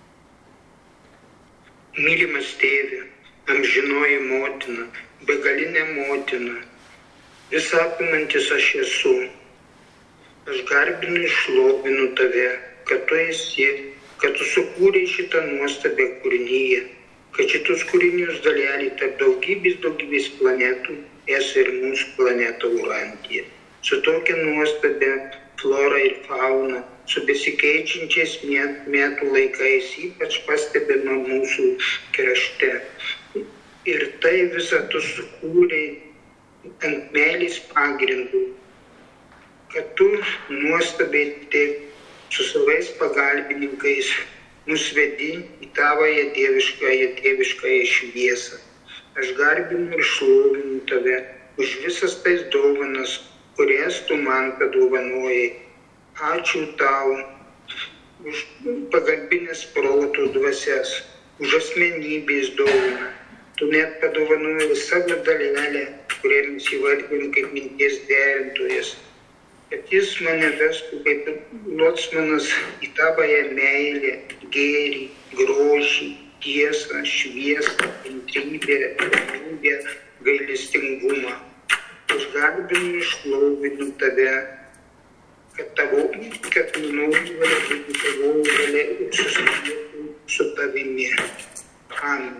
Mylimas tėve, amžinoji motina, begalinė motina, visapimantis aš esu. Aš garbinu ir šlovinu tave, kad tu esi, kad tu sukūrei šitą nuostabią kūrinyje, kad šitus kūrinius dalelį tarp daugybės planetų esa ir mūsų planeta Urantija, su tokia nuostabia flora ir fauna, su besikeičiančiais metų laikais, ypač pastebima mūsų krašte. Ir tai visą tu sukūrei ant meilės pagrindų, kad tu nuostabiai taip su savais pagalbininkais mus vedi į tavąją dieviškąją šviesą. Aš garbinu ir šlovinu tave už visas tais dovanas, kurias tu man padovanojai. Ačiū tau už pagalbinės protų dvasias, už asmenybės dovaną. Tu net padovanojai savo dalelę, kurią mes įvardinam kaip minties derintojas, kad jis mane vestų kaip locmanas į tavąją meilę, gėrį, grožį, tiesą, šviesą, kantrybę, ramybę, gailestingumą. Aš garbinu ir šlovinu tave, kad nori būti tavo valia ir susilietų su tavimi. Amen.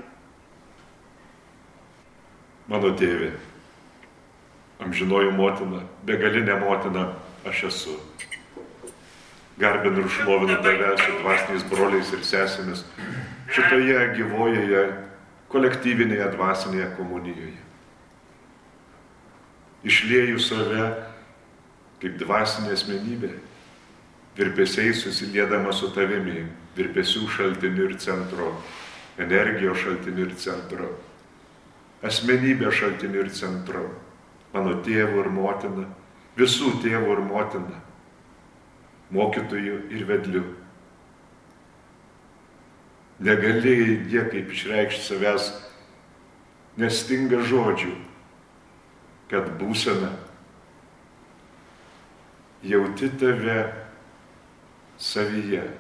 Mano tėve, amžinoji motina, begalinė motina aš esu. Garbinu ir šlovinu tave su dvasiniais broliais ir sesėmis šitoje gyvojoje, kolektyvinėje dvasinėje komunijoje. Išlieju save kaip dvasinė asmenybė, virpesiais susiliedama su tavimi, virpesių šaltiniu ir centru, energijos šaltiniu ir centru, asmenybės šaltiniu ir centru, mano tėvų ir motina, visų tėvų ir motina, mokytojų ir vedlių. Negalėjai niekaip išreikšti savęs, nes stinga žodžių, kad būsena jauti tave savyje.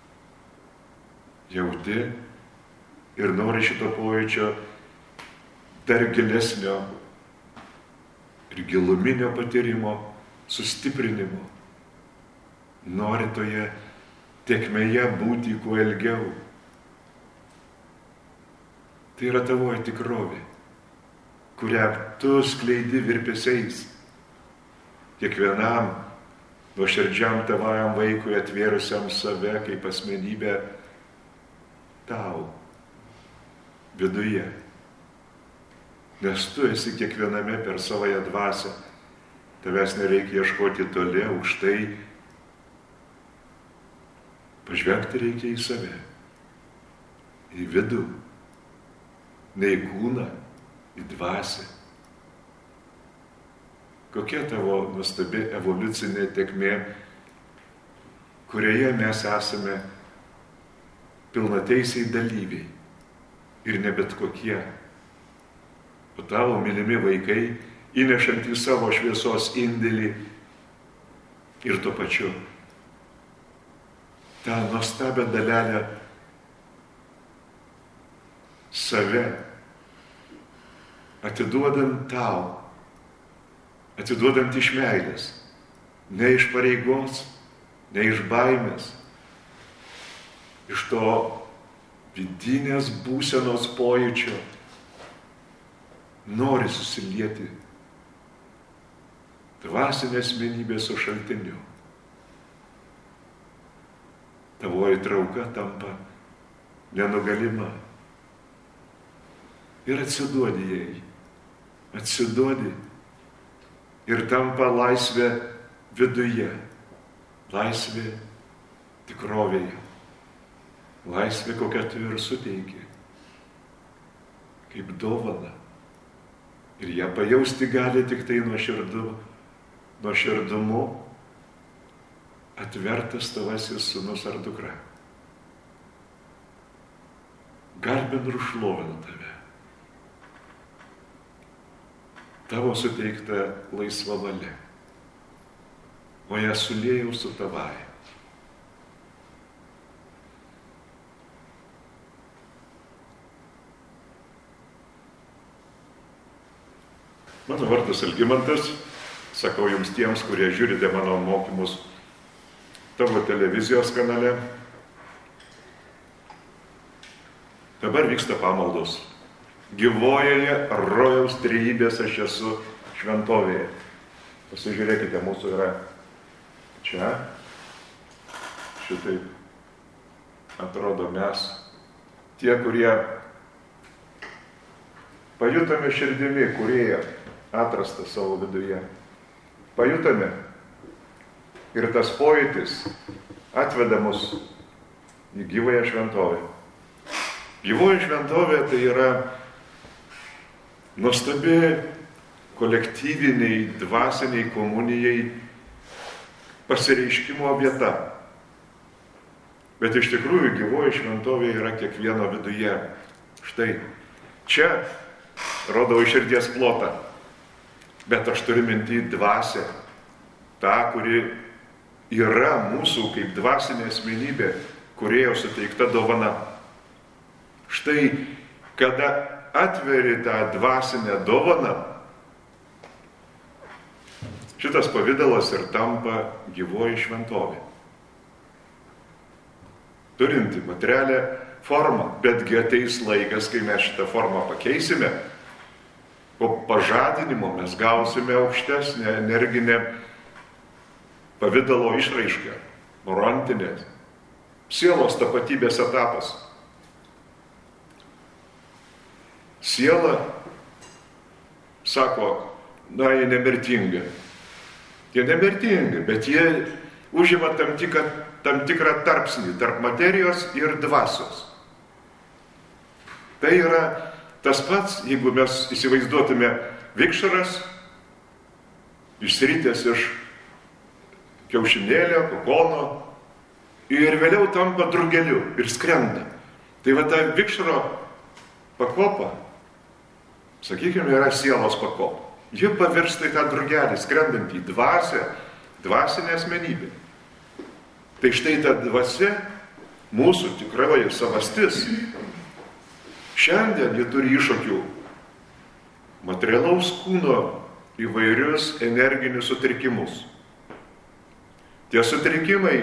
Jauti ir nori šito pojūčio dar gilesnio ir giluminio patyrimo, sustiprinimo. Nori toje tėkmėje būti kuo ilgiau. Tai yra tavoji tikrovė, kurią tu skleidi virpesiais. Kiekvienam nuoširdžiam tavajam vaikui atvėrusiam save kaip asmenybę tau viduje. Nes tu esi kiekviename per savąją dvasią. Tavęs nereikia ieškoti toli, už tai pažvelgti reikia į save, į vidų, ne į kūną, į dvasią. Kokia tavo nuostabi evoliucinė tėkmė, kurioje mes esame pilnateisiai dalyviai ir ne bet kokie. O tavo mylimi vaikai, įnešantys savo šviesos indėlį ir tuo pačiu tą nuostabią dalelę save atiduodant tau, atiduodant iš meilės, ne iš pareigos, ne iš baimės, iš to vidinės būsenos pojūčio nori susilieti dvasinė asmenybė su šaltiniu. Tavoji trauka tampa nenugalima. Ir atsiduodi jai. Atsiduodi ir tampa laisvė viduje. Laisvė tikrovėje. Laisvė, kokią tu ir suteiki. Kaip dovana. Ir ją pajausti gali tik tai nuoširdumu atvertas tavasis sūnus ar dukra. Garbinu ir šlovinu tave. Tavo suteikta laisva valia, o ją suliejau su tavai. Mano vardas Algimantas, sakau jums tiems, kurie žiūrite mano mokymus tavo televizijos kanale. Dabar vyksta pamaldos. Gyvojoje rojaus trejybės aš esu šventovėje. Pasižiūrėkite, mūsų yra čia. Šitaip atrodo mes. Tie, kurie pajutome širdimi, kurie atrasta savo viduje. Pajutome. Ir tas pojūtis atveda mus į gyvąją šventovę. Gyvoji šventovė tai yra nuostabi kolektyviniai, dvasiniai komunijai pasireiškimo vieta. Bet iš tikrųjų gyvoji šventovė yra kiekvieno viduje. Štai, čia rodau iš širdies plotą, bet aš turiu minty dvasę, tą, kuri yra mūsų kaip dvasinė asmenybė, kurioje suteikta dovana. Štai, kada atveri tą dvasinę dovaną, šitas pavidalas ir tampa gyvoji šventovė. Turinti materialią formą, betgi ateis laikas, kai mes šitą formą pakeisime, po pažadinimo mes gausime aukštesnę energinę pavidalo išraišką, morantinė, sielos tapatybės etapas. Siela, sako, na, jie nemirtinga. Jie nemirtingi, bet jie užima tam tikrą tarpsnį tarp materijos ir dvasios. Tai yra tas pats, jeigu mes įsivaizduotume vikšras, išsiritęs iš kiaušinėlio, kokono ir vėliau tampa drugeliu ir skrenda. Tai va ta vikšro pakopa, sakykime, yra sielos pakopa. Ji pavirsta į tą drugelį, skrendant į dvasę, dvasinę asmenybę. Tai štai ta dvasia, mūsų tikroji savastis, šiandien ji turi iššūkių materialaus kūno įvairius energinius sutrikimus. Tie sutrikimai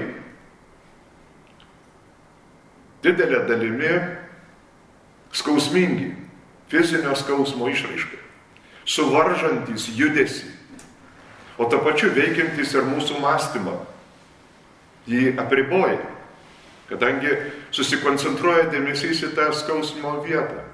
didelė dalimi skausmingi, fizinio skausmo išraiškai, suvaržantis judesį, o to pačiu veikiantis ir mūsų mąstymą. Jį apriboja, kadangi susikoncentruoja dėmesys į tą skausmo vietą.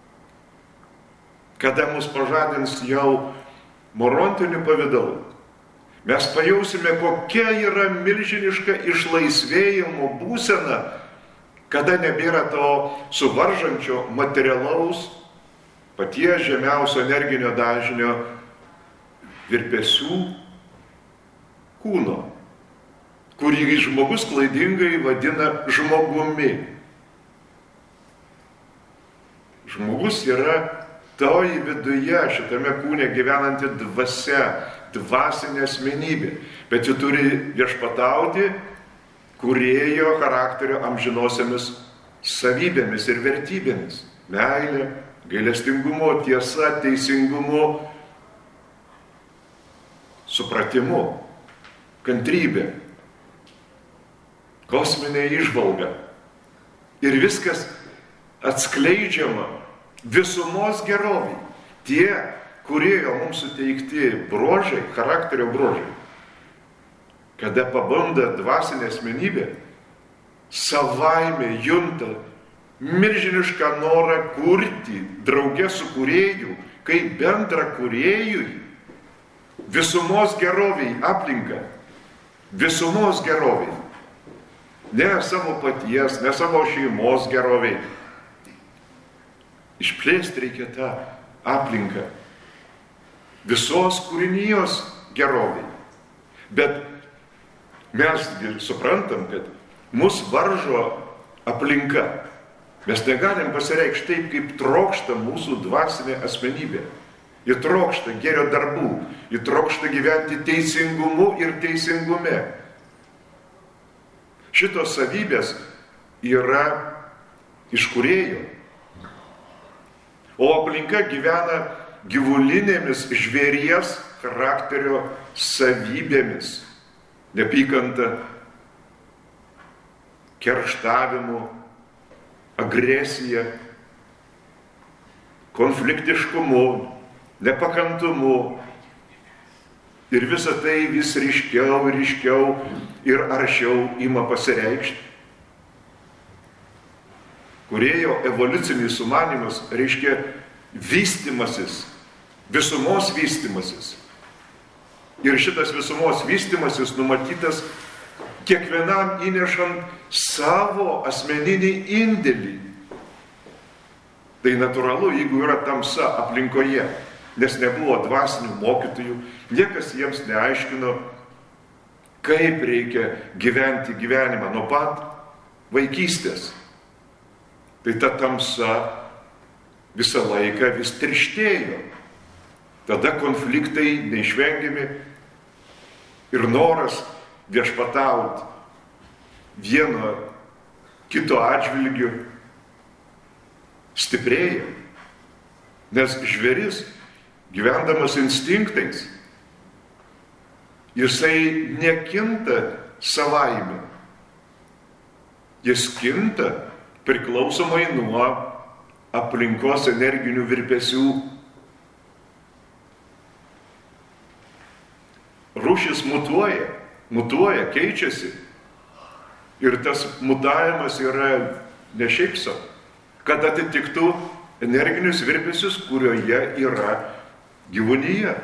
Kada mus pažadins jau morontiniu pavidalu, mes pajausime, kokia yra milžiniška išlaisvėjimo būsena, kada nebėra to suvaržančio materialaus, paties žemiausio energinio dažnio virpesių kūno, kurį žmogus klaidingai vadina žmogumi. Žmogus yra toji viduje, šitame kūne gyvenanti dvasia, dvasinė asmenybė, bet ji turi viešpatauti kūrėjo charakterio amžinosiamis savybėmis ir vertybėmis. Meilė, gailestingumo, tiesa, teisingumu, supratimu, kantrybė, kosminė įžvalga. Ir viskas atskleidžiama visumos gerovė. Tie, kurie mums suteikti bruožai, charakterio bruožai, kada pabunda dvasinė asmenybė, savaime junta milžinišką norą kurti drauge su kūrėju, kaip bendra kūrėjui, visumos geroviai aplinką, visumos geroviai, ne savo paties, ne savo šeimos geroviai. Išplėsti reikia tą aplinką, visos kūrinijos geroviai. Bet mes suprantam, kad mus varžo aplinka. Mes negalim pasireikšti taip, kaip trokšta mūsų dvasinė asmenybė. Ji trokšta gėrio darbų, ji trokšta gyventi teisingumu ir teisingume. Šitos savybės yra iš kūrėjo. O aplinka gyvena gyvulinėmis žvėries charakterio savybėmis. Nepykanta, kerštavimu, agresija, konfliktiškumu, nepakantumu. Ir visa tai vis ryškiau ir ryškiau ir aršiau ima pasireikšti. Kūrėjo evoliucinis sumanymas reiškia vystimasis, visumos vystimasis. Ir šitas visumos vystimasis numatytas kiekvienam įnešant savo asmeninį indėlį. Tai natūralu, jeigu yra tamsa aplinkoje, nes nebuvo dvasinių mokytojų, niekas jiems neaiškino, kaip reikia gyventi gyvenimą nuo pat vaikystės. Tai ta tamsa visą laiką vis tirštėjo. Tada konfliktai neišvengiami ir noras viešpatauti vieno kito atžvilgiu stiprėja. Nes žvėris, gyvendamas instinktais, jisai nekinta savaime. Jis kinta priklausomai nuo aplinkos energinių virpesių. Rūšis mutuoja, keičiasi. Ir tas mutavimas yra ne šiaip savo, kad atitiktų energinius virpesius, kurioje yra gyvūnyje.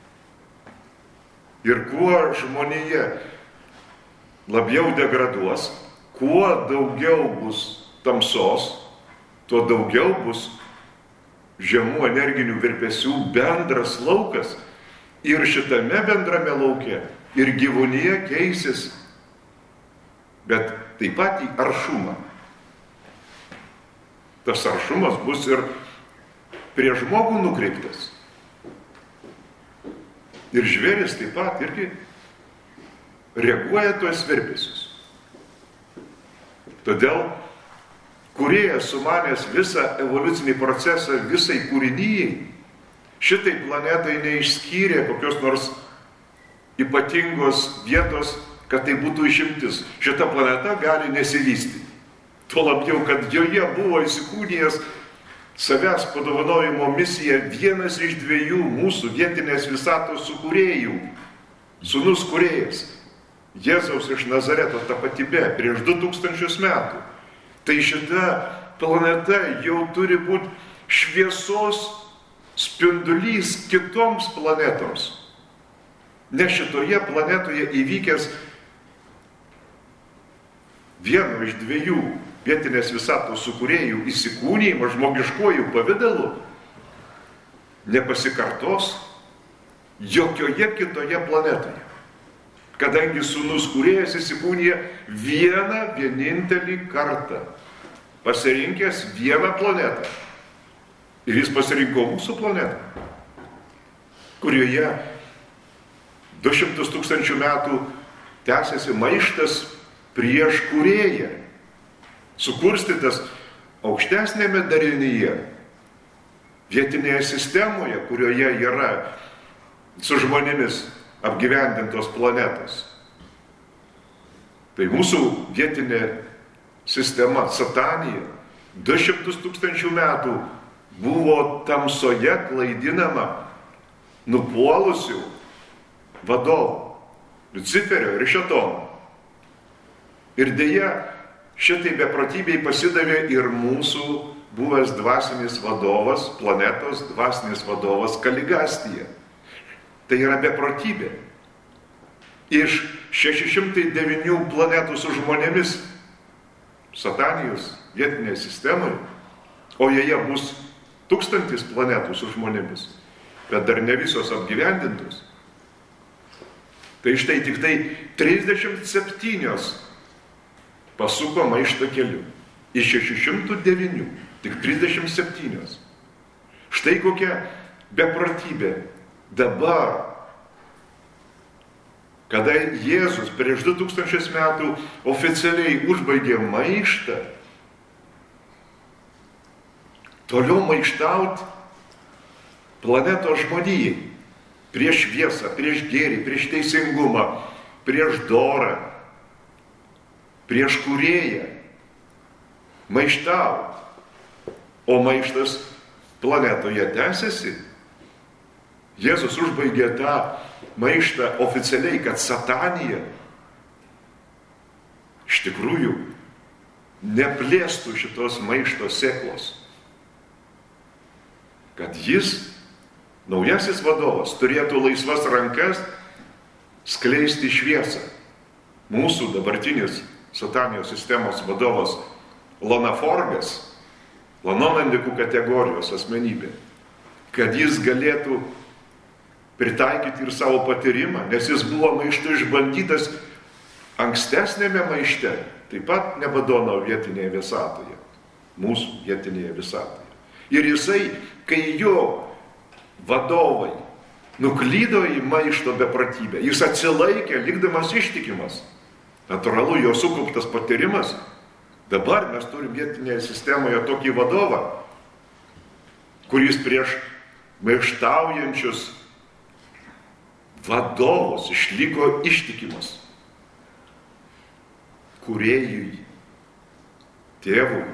Ir kuo žmonija labiau degraduos, kuo daugiau bus tamsos, tuo daugiau bus žemų energinių virpesių bendras laukas. Ir šitame bendrame lauke ir gyvūnija keisis, bet taip pat į aršumą. Tas aršumas bus ir prie žmogų nukreiptas. Ir žvėris taip pat irgi reaguoja tuos virpesius. Todėl kūrėjas sumanęs visą evoliucinį procesą visai kūrinijai, šitai planetai neišskyrė kokios nors ypatingos vietos, kad tai būtų išimtis. Šita planeta gali nesivystyti. Tuo labiau, kad joje buvo įsikūnijęs savęs padovanojimo misija vienas iš dviejų mūsų vietinės visatos sukūrėjų, sūnus kūrėjas, Jėzaus iš Nazareto tapatybė prieš 2000 metų. Tai šita planeta jau turi būti šviesos spindulys kitoms planetoms. Nes šitoje planetoje įvykęs vieno iš dviejų vietinės visatos sukūrėjų įsikūnijimas žmogiškojų pavidalu nepasikartos jokioje kitoje planetoje. Kadangi sūnus kūrėjas įsikūnija vienintelį kartą, pasirinkęs vieną planetą. Ir jis pasirinko mūsų planetą, kurioje 200 000 metų tęsiasi maištas prieš kūrėją, sukurstytas aukštesnėme darinyje, vietinėje sistemoje, kurioje yra su žmonėmis apgyvendintos planetos. Tai mūsų vietinė sistema, Satanija, 200 000 metų buvo tamsoje klaidinama nupuolusių vadovų, Liuciferio ir Šėtono. Ir deja, šitai beprotybei pasidavė ir mūsų buvęs dvasinis vadovas, planetos dvasinis vadovas Kaligastija. Tai yra beprotybė. Iš 609 planetų su žmonėmis Satanijos vietinėje sistemoje, o joje bus 1000 planetų su žmonėmis, bet dar ne visos apgyvendintos. Tai štai tik tai 37 pasuko maišto keliu. Iš 609, tik 37. Štai kokia beprotybė. Dabar, kada Jėzus prieš 2000 metų oficialiai užbaigė maištą, toliau maištauti planetos žmonijai prieš šviesą, prieš gėrį, prieš teisingumą, prieš dorą, prieš kūrėją. Maištauti. O maištas planetoje tęsiasi. Jėzus užbaigė tą maištą oficialiai, kad Satanija iš tikrųjų neplėstų šitos maišto sėklos. Kad jis, naujasis vadovas, turėtų laisvas rankas skleisti šviesą. Mūsų dabartinis Satanijos sistemos vadovas Lonaforgas, Lanonandikų kategorijos asmenybė, kad jis galėtų pritaikyti ir savo patyrimą, nes jis buvo maištu išbandytas ankstesnėme maište, taip pat Nebadono vietinėje visatoje, mūsų vietinėje visatoje. Ir jisai, kai jo vadovai nuklydo į maišto bepratybę, jis atsilaikė, likdamas ištikimas. Natūralu, jo sukauptas patyrimas. Dabar mes turim vietinėje sistemoje tokį vadovą, kuris prieš maištaujančius vadovus išliko ištikimas. Kūrėjui, tėvui.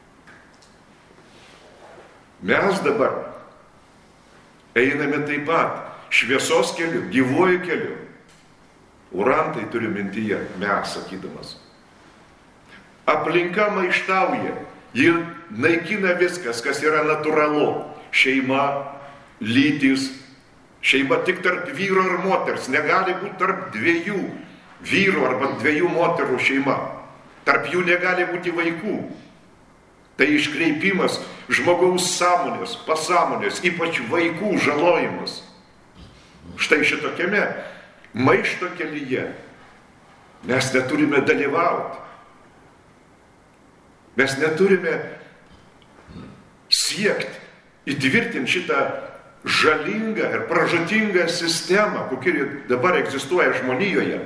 Mes dabar einame taip pat šviesos keliu, gyvuoju keliu. Urantai turi mintyje, mes sakydamas. Aplinka maištauja, ji naikina viskas, kas yra natūralu. Šeima, lytis, šeima tik tarp vyro ir moters, negali būti tarp dviejų vyrų arba dviejų moterų šeima. Tarp jų negali būti vaikų. Tai iškreipimas žmogaus sąmonės, pasąmonės, ypač vaikų žalojimas. Štai šitokiame maišto kelyje mes neturime dalyvauti. Mes neturime siekti įtvirtinti šitą žalingą ir pražūtingą sistemą, kokia dabar egzistuoja žmonijoje.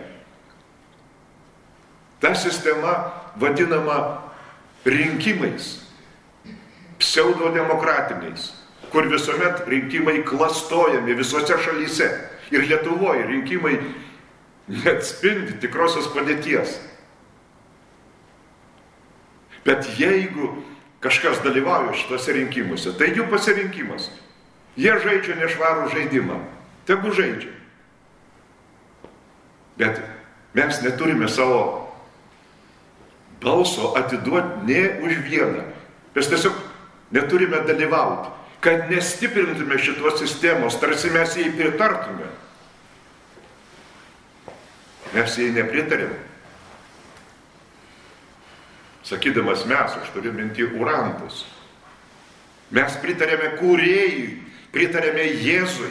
Ta sistema vadinama rinkimais, pseudodemokratiniais, kur visuomet rinkimai klastojami visose šalyse. Ir Lietuvoje rinkimai neatspindi tikrosios padėties. Bet jeigu kažkas dalyvauja šitose rinkimuose, tai jų pasirinkimas. Jie žaidžia nešvarų žaidimą. Tegu žaidžia. Bet mes neturime savo balso atiduoti ne už vieną. Mes tiesiog neturime dalyvauti, kad nestiprintume šitos sistemos, tarsi mes jai pritartume. Mes jai nepritarėme. Sakydamas mes, aš turiu minti urantus. Mes pritarėme kūrėjui, pritarėme Jėzui.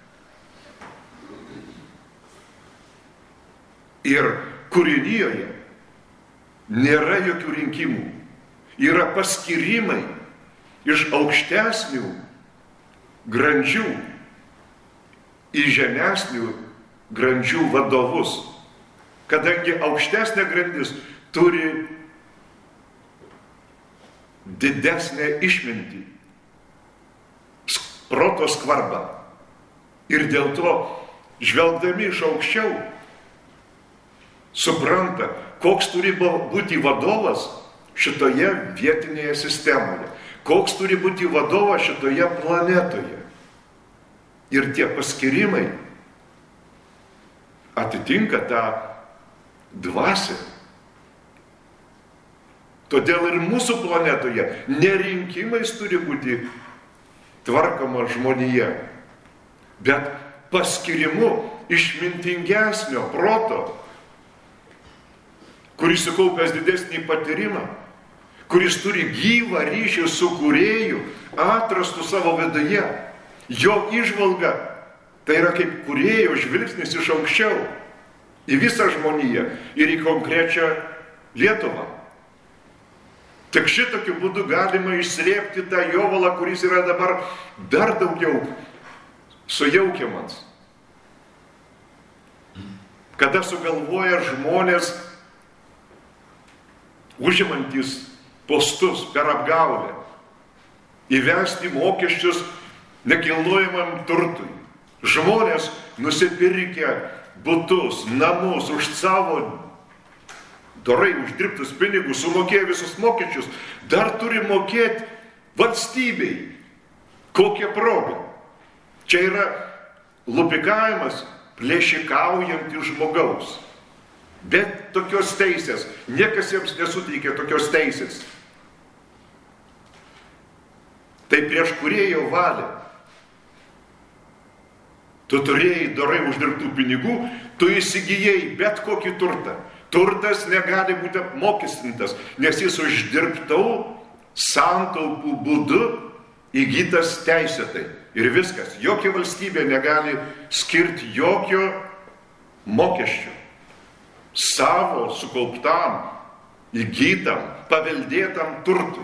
Ir kūrinyjoje nėra jokių rinkimų. Yra paskyrimai iš aukštesnių grandžių į žemesnių grandžių vadovus. Kadangi aukštesnė grandis turi didesnę išmintį, proto skvarbą. Ir dėl to, žvelgdami iš aukščiau, supranta, koks turi būti vadovas šitoje vietinėje sistemoje, koks turi būti vadovas šitoje planetoje. Ir tie paskyrimai atitinka tą dvasią. Todėl ir mūsų planetoje nerinkimais turi būti tvarkoma žmonija, bet paskyrimu išmintingesnio proto, kuris sukaupęs didesnį patyrimą, kuris turi gyvą ryšį su kūrėju, atrastų savo viduje. Jo įžvalga tai yra kaip kūrėjo žvilgsnis iš aukščiau į visą žmoniją ir į konkrečią Lietuvą. Tik šitokiu būdu galima išslėpti tą jovalą, kuris yra dabar dar daugiau sujaukiamas. Kada sugalvoja žmonės užimantis postus per apgaulę, įvesti mokesčius nekilnojamam turtui. Žmonės nusipirkę butus, namus už savo dorai uždirbtus pinigus, sumokėjo visus mokesčius, dar turi mokėti valstybei Kokia proga? Čia yra lupikavimas plėšikaujant iš žmogaus. Bet tokios teisės, niekas jiems nesuteikė tokios teisės. Tai prieš kūrėjo valią. Tu turėjai dorai uždirbtų pinigų, tu įsigijai bet kokį turtą. Turtas negali būti apmokestintas, nes jis uždirbtų santaupų būdu įgytas teisėtai. Ir viskas. Jokia valstybė negali skirti jokio mokesčio savo sukauptam, įgytam, paveldėtam turtui.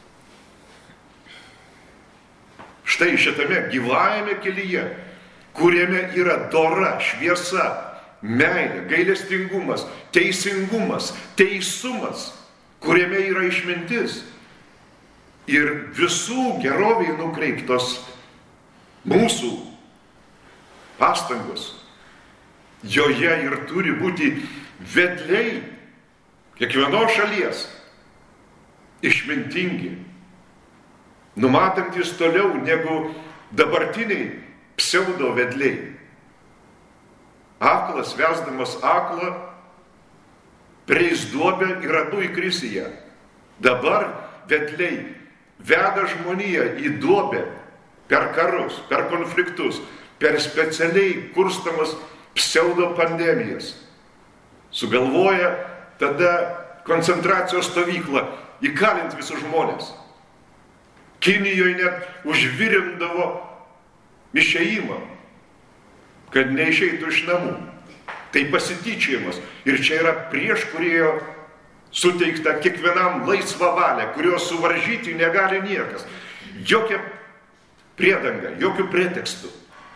Štai šitame gyvajame kelyje, kuriame yra dora, šviesa, meilė, gailestingumas, teisingumas, teisumas, kuriame yra išmintis ir visų geroviai nukreiptos mūsų pastangos. Joje ir turi būti vedliai kiekvienos šalies išmintingi, numatantis toliau negu dabartiniai pseudo vedliai. Aklas, vesdamas aklą, prieis duobę ir abu įkris į ją. Dabar vedliai veda žmoniją į duobę per karus, per konfliktus, per specialiai kurstamas pseudo pandemijas. Sugalvoja tada koncentracijos stovyklą įkalinti visus žmonės. Kinijoje net užvirindavo išėjimą, kad neišeitų iš namų. Tai pasityčiojimas. Ir čia yra prieš kūrėjo suteikta kiekvienam laisvą valią, kurios suvaržyti negali niekas. Jokia priedanga, jokių pretekstų.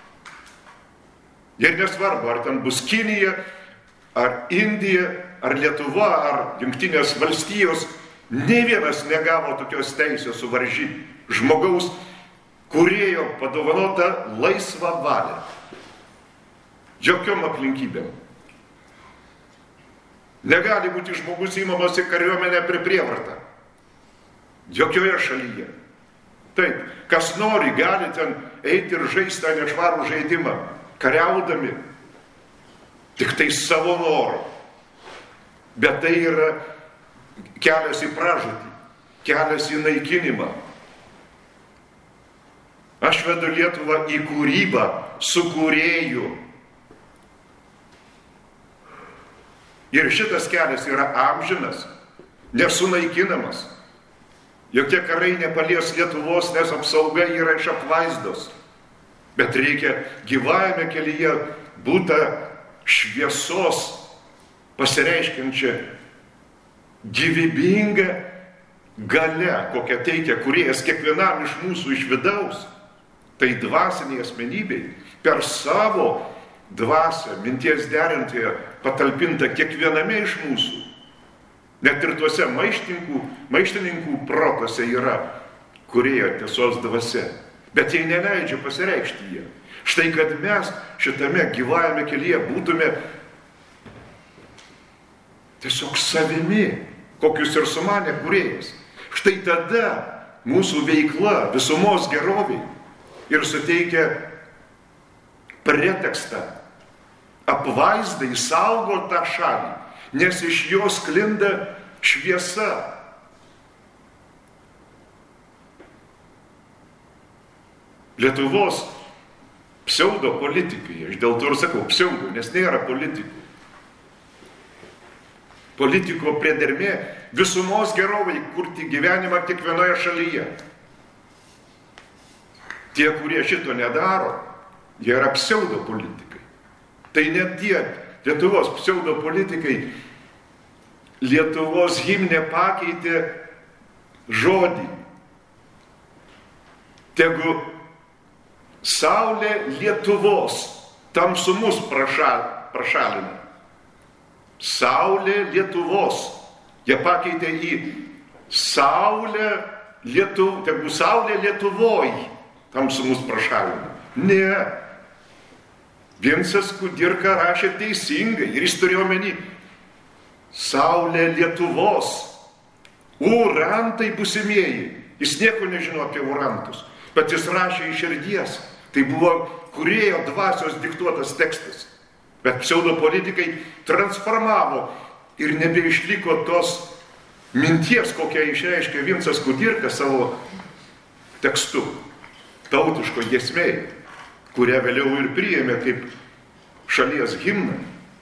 Ir nesvarbu, ar ten bus Kinija, ar Indija, ar Lietuva, ar Jungtinės valstijos, nei vienas negavo tokios teisės suvaržyti žmogaus kūrėjo padovanota laisvą valią. Jokiom aplinkybėm. Negali būti žmogus įmamas į kariuomenę prie prievartą. Jokioje šalyje. Taip, kas nori, gali ten eiti ir žaisti tą nešvarų žaidimą, kariaudami, tik tai savo noru. Bet tai yra kelias į pražūtį, kelias į naikinimą. Aš vedu Lietuvą į kūrybą su kūrėju. Ir šitas kelias yra amžinas, nesunaikinamas. Jokie karai nepalies Lietuvos, nes apsauga yra iš apvaizdos. Bet reikia gyvajame kelyje būti šviesos pasireiškiančią gyvybingą galia, kokią teikia kūrėjas kiekvienam iš mūsų iš vidaus. Tai dvasiniai asmenybei per savo dvasią, minties derintoje patalpinta kiekviename iš mūsų. Net ir tuose maištininkų protose yra kūrėjo tiesos dvasia. Bet jie neleidžia pasireikšti jie. Štai kad mes šitame gyvajame kelyje būtume tiesiog savimi, kokius ir sumanė kūrėjas. Štai tada mūsų veikla visumos geroviai ir suteikia pretekstą, apvaizdą, įsaugo tą šalį, nes iš jos sklinda šviesa. Lietuvos pseudo politikai, aš dėl to ir sakau pseudo, nes nėra politikų. Politiko priedermė visumos gerovai kurti gyvenimą kiekvienoje šalyje. Tie, kurie šito nedaro, jie yra pseudo politikai. Tai net tie Lietuvos pseudo politikai Lietuvos himne pakeitė žodį. Tegu saulė Lietuvos tamsumus prašalina. Saulė Lietuvos. Jie pakeitė į saulė tegu saulė Lietuvoj tamsumus prašalina. Ne. Vincas Kudirka rašė teisingai ir jis turėjo omeny saulė Lietuvos. Urantai būsimieji. Jis nieko nežino apie urantus. bet jis rašė iš širdies. Tai buvo kūrėjo dvasios diktuotas tekstas. Bet pseudopolitikai transformavo ir nebeišliko tos minties, kokią išreiškė Vincas Kudirka savo tekstu, tautiško giesmėj, kurią vėliau ir priėmė kaip šalies himną.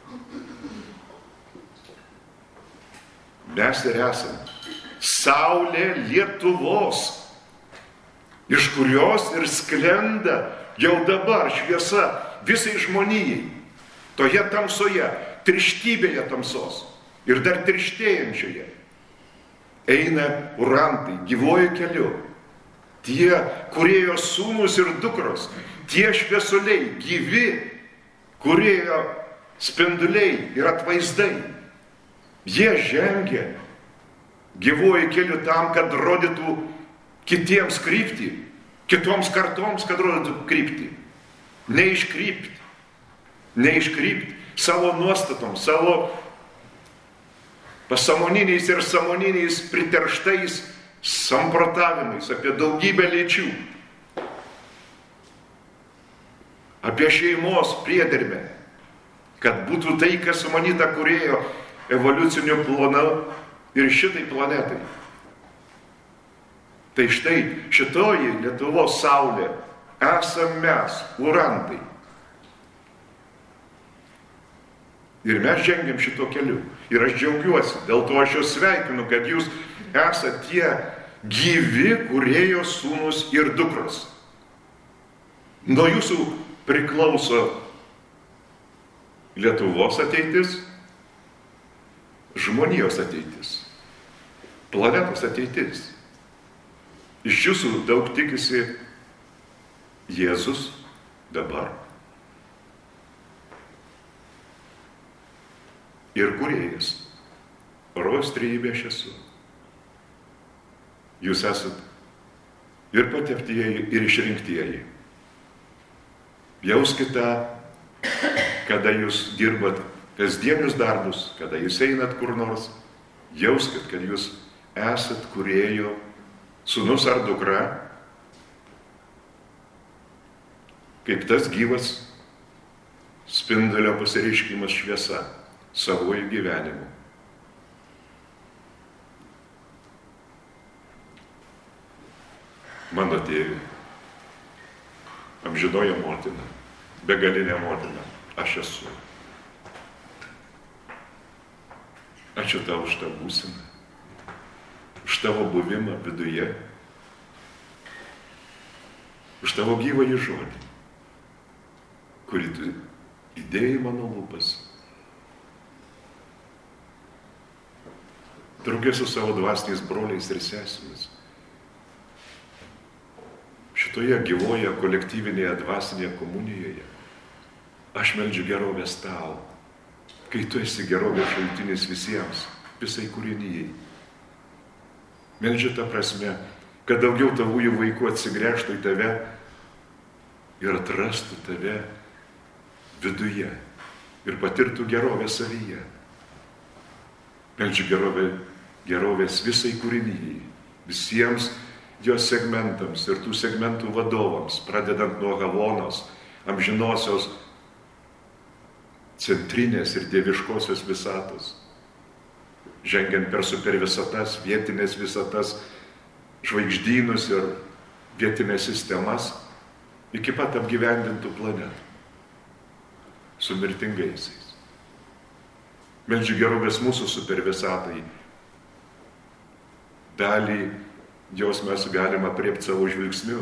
Mes ir esame saulė Lietuvos, iš kurios ir sklenda jau dabar šviesa visai žmonijai, toje tamsoje, tirštybėje tamsos ir dar tirštėjančioje. Eina urantai gyvuoju keliu, tie kūrėjo sūnus ir dukros, tie šviesuliai, gyvi kūrėjo spinduliai ir atvaizdai. Jie žengia gyvuoju keliu tam, kad rodytų kitiems kryptį, kitoms kartoms, kad rodytų kryptį. Neiškrypti savo nuostatom, savo pasąmoniniais ir sąmoniniais priterštais samprotavimais apie daugybę lyčių, apie šeimos priedermę, kad būtų tai, kas sumanyta kūrėjo evoliuciniu planu ir šitai planetai. Tai štai šitoji Lietuvos saulė esam mes, urantai. Ir mes žengiam šito keliu. Ir aš džiaugiuosi, dėl to aš jūs sveikinu, kad jūs esate tie gyvi kūrėjo sūnus ir dukros. Nuo jūsų priklauso Lietuvos ateitis, žmonijos ateitis, planetos ateitis. Iš jūsų daug tikisi Jėzus dabar. Ir kūrėjas, Rojaus trejybė aš esu. Jūs esat ir pateptieji, ir išrinktieji. Jauskite, kada jūs dirbat kasdienius darbus, kada jūs einat kur nors, jauskit, kad jūs esat kūrėjo sūnus ar dukra, kaip tas gyvas spindulio pasireiškimas šviesa savojų gyvenimu. Mano tėvė, amžinoji motina, begalinė motina, aš esu. Ačiū tau už tą būseną, už tavo buvimą viduje, už tavo gyvąjį žodį, kurį tu įdėjai mano lūpas. Draugė su savo dvasiniais broliais ir sesėmis. Šitoje gyvoje kolektyvinėje dvasinėje komunijoje aš meldžiu gerovės tau, kai tu esi gerovės šaltinis visiems, visai kūrinijai. Meldžiu tą prasme, kad daugiau tavųjų vaikų atsigręžtų į tave ir atrastų tave viduje ir patirtų gerovę savyje. Meldžiu gerovės visai kūrinijai, visiems jos segmentams ir tų segmentų vadovams, pradedant nuo Havonos, amžinosios, centrinės ir dieviškosios visatos, žengiant per supervisatas, vietinės visatas, žvaigždynus ir vietinės sistemas, iki pat apgyvendintų planetų su mirtingaisiais. Meldžiu gerovės mūsų supervisatai. Dalį jos mes galime apriepti savo žvilgsniu.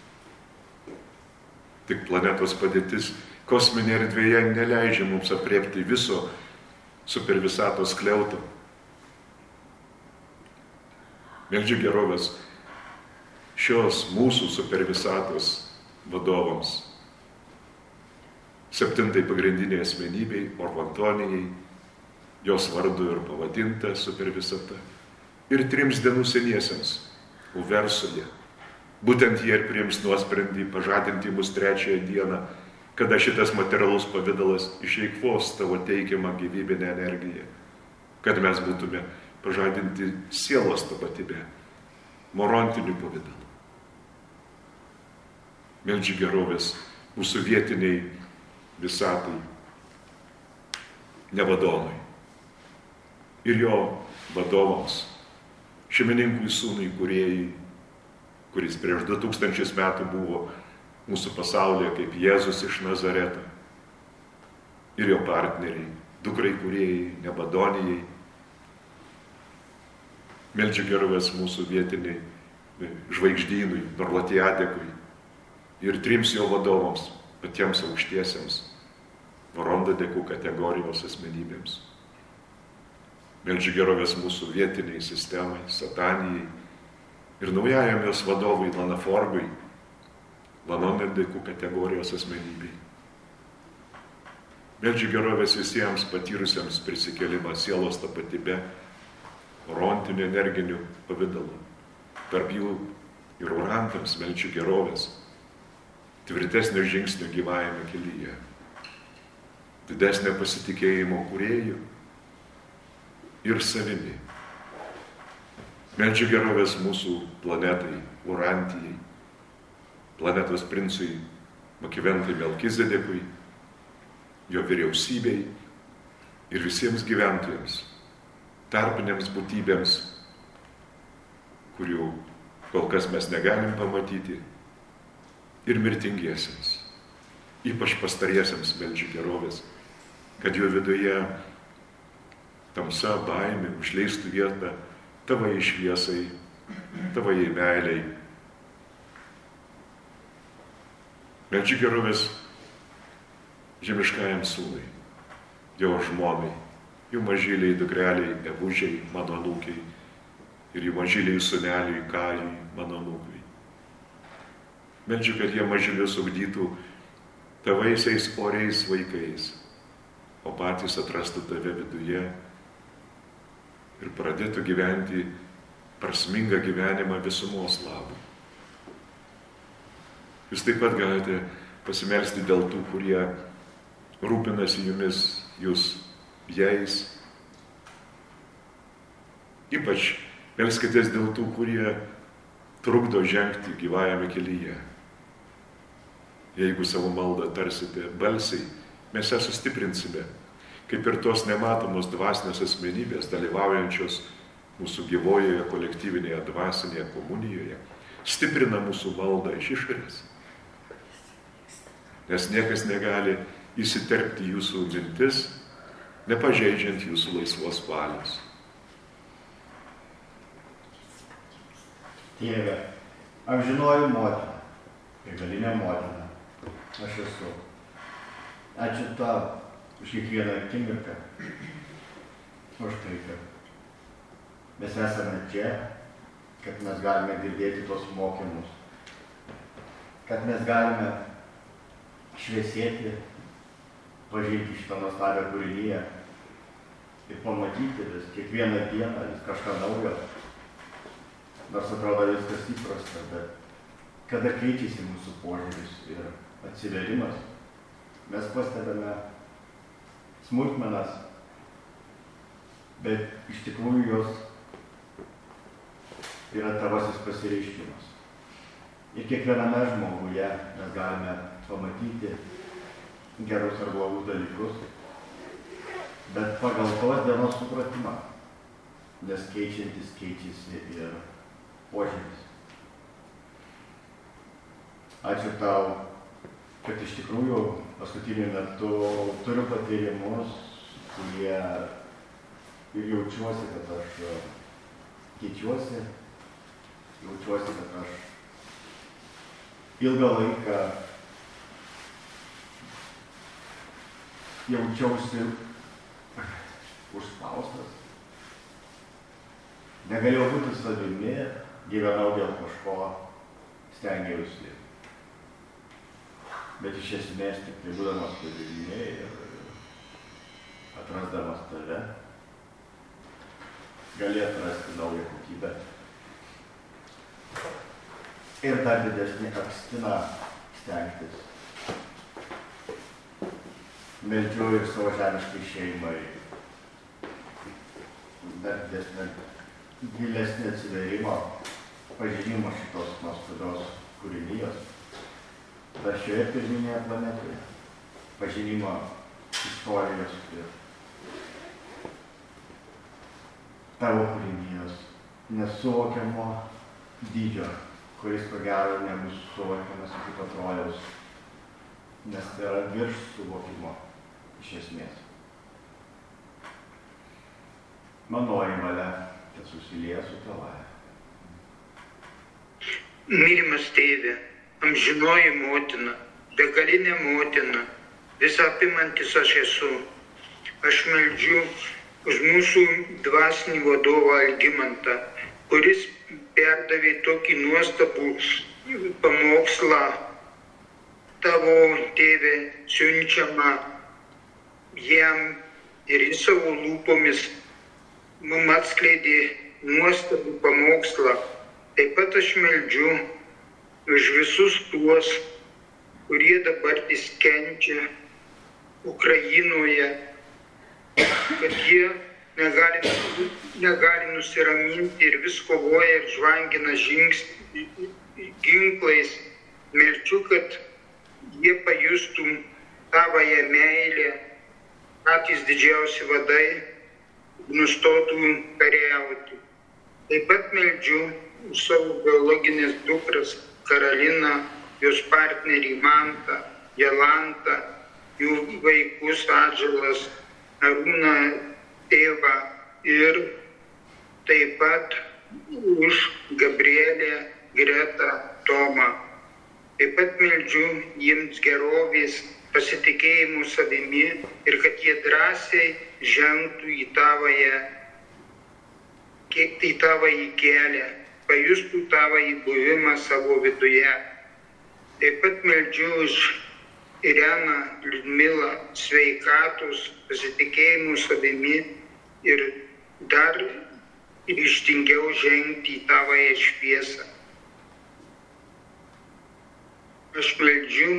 Tik planetos padėtis kosminėje erdvėje neleidžia mums apriepti viso supervisatos skliauto. Meldžiu gerovės šios mūsų supervisatos vadovams, 7 pagrindiniai asmenybei, Orvantonijai, jos vardu ir pavadinta supervisata, ir 3 dienų seniesiems, Uversoje. Būtent jie ir priims nuosprendį pažadinti mus 3 dieną, kada šitas materialus pavidalas išeikvos tavo teikiamą gyvybinę energiją, kad mes būtume pažadinti sielos tapatybę, morontiniu pavidalu. Meldžiu gerovės mūsų vietiniai visatai, nevadonui ir jo vadovams, šeimininkui sūnui kūrėjai, kuris prieš 2000 metų buvo mūsų pasaulyje kaip Jėzus iš Nazareto, ir jo partneriai, dukrai kūrėjai, nevadonijai. Meldžiu gerovės mūsų vietiniai žvaigždynui, Norlatiadekui ir 3 jo vadovams, patiems aukštiesiems, Vorondadekų kategorijos asmenybėms. Meldžiu gerovės mūsų vietiniai sistemai, Satanijai ir naujajam jos vadovui Lanaforgui, Lanonadekų kategorijos asmenybei. Meldžiu gerovės visiems patyrusiems prisikėlimą sielos tapatybe, orontiniu energiniu pavidalu. Tarp jų ir orantams meldžiu gerovės, tvirtesnio žingsnio gyvajame kelyje, didesnio pasitikėjimo kūrėjų ir savimi. Meldžiu gerovės mūsų planetai, Urantijai, planetos princui Makiventai Melkizedekui, jo vyriausybei ir visiems gyventojams, tarpinėms būtybėms, kurių kol kas mes negalim pamatyti, ir mirtingiesiems, ypač pastariesiems meldžiu gerovės, kad jo viduje tamsa, baimė užleistų vietą tavai šviesai, tavai meiliai. Meldžiu gerovės žemiškajam sūnui, jo žmonai, jų mažyliai dukreliai, Evužiai, mano anūkiai, ir jų mažyliai sūneliai, Kajui, mano anūkui. Meldžiu, kad jie mažylius ugdytų tavaisiais oriais vaikais, o patys atrastų tave viduje ir pradėtų gyventi prasmingą gyvenimą visumos labui. Jūs taip pat galite pasimelsti dėl tų, kurie rūpinasi jumis, jūs jais. Ypač melskitės dėl tų, kurie trukdo žengti gyvajame kelyje. Jeigu savo maldą tarsite balsiai, mes ją sustiprinsime, kaip ir tos nematomos dvasinės asmenybės, dalyvaujančios mūsų gyvojoje kolektyvinėje dvasinėje komunijoje, stiprina mūsų maldą iš išorės. Nes niekas negali įsiterpti jūsų mintis, nepažeidžiant jūsų laisvos valios. Tėve, amžinoji motina, begalinė motina, aš esu. Ačiū tau už kiekvieną akimirką, už tai, kad mes esame čia, kad mes galime girdėti tos mokymus, kad mes galime šviesėti, pažinti šitą nuostabią kūrinyje ir pamatyti vis kiekvieną dieną vis kažką naujo. Nors atrodo viskas įprasta, bet kada keičiasi mūsų požiūris ir atsiverimas, mes pastebime smulkmenas, bet iš tikrųjų jos yra tavasis pasireiškimas. Ir kiekviename žmoguje mes galime pamatyti gerus ar blogus dalykus, bet pagal tos dienos supratimą, nes keičiantis keičiasi ir požiūris. Ačiū tau, kad iš tikrųjų paskutiniu metu turiu patyrimus, kurie ir jaučiuosi, kad aš keičiuosi, jaučiuosi, kad aš ilgą laiką jaučiausi užspaustas. Negalėjau būti savimi, gyvenau dėl kažko, stengiausi. Bet iš esmės tik tai būdamas savimi ir atrasdamas tave, gali atrasti naują kokybę. Ir dar didesnį akstiną stengtis. Meldžiu ir savo žemiškai šeimai dar didesnį, gilesnį atsiverimą, pažinimą šitos nuostabios kūrinijos. šioje pirminėje planetoje, pažinimo istorijos ir tavo kūrinijos nesuvokiamo dydžio, kuris ko gero nebus suvokiamas iki pat rojaus, nes tai yra virš suvokimo iš esmės. Manoji valia, kad susilieja su tavąja. Mylimas tėve, amžinoji motina, begalinė motina, visą apimantis aš esu. Aš meldžiu už mūsų dvasinį vadovą Algimantą, kuris perdavė tokį nuostabų pamokslą tavo tėve siunčiamą jam ir jis savo lūpomis mums atskleidė nuostabų pamokslą. Taip pat aš meldžiu už visus tuos, kurie dabar kenčia Ukrainoje, kad jie negali nusiraminti ir vis kovoja ir žvangina ginklais. Meldžiu, kad jie pajustų tavąją meilę, patys didžiausi vadai nustotų kariauti. Taip pat meldžiu už savo biologinės dukras Karoliną, jos partnerį Mantą, Jolantą, jų vaikus Adželas, Arūną, tėvą ir taip pat už Gabrielę, Gretą, Tomą. Taip pat meldžiu jiems gerovės, pasitikėjimų savimi ir kad jie drąsiai žengtų į tavąjį kelią, pajustų tavąjį buvimą savo viduje. Taip pat meldžiu už Ireną, Liudmilą, sveikatos, pasitikėjimų savimi ir dar ryžtingiau žengti į tavąją šviesą. Aš meldžiu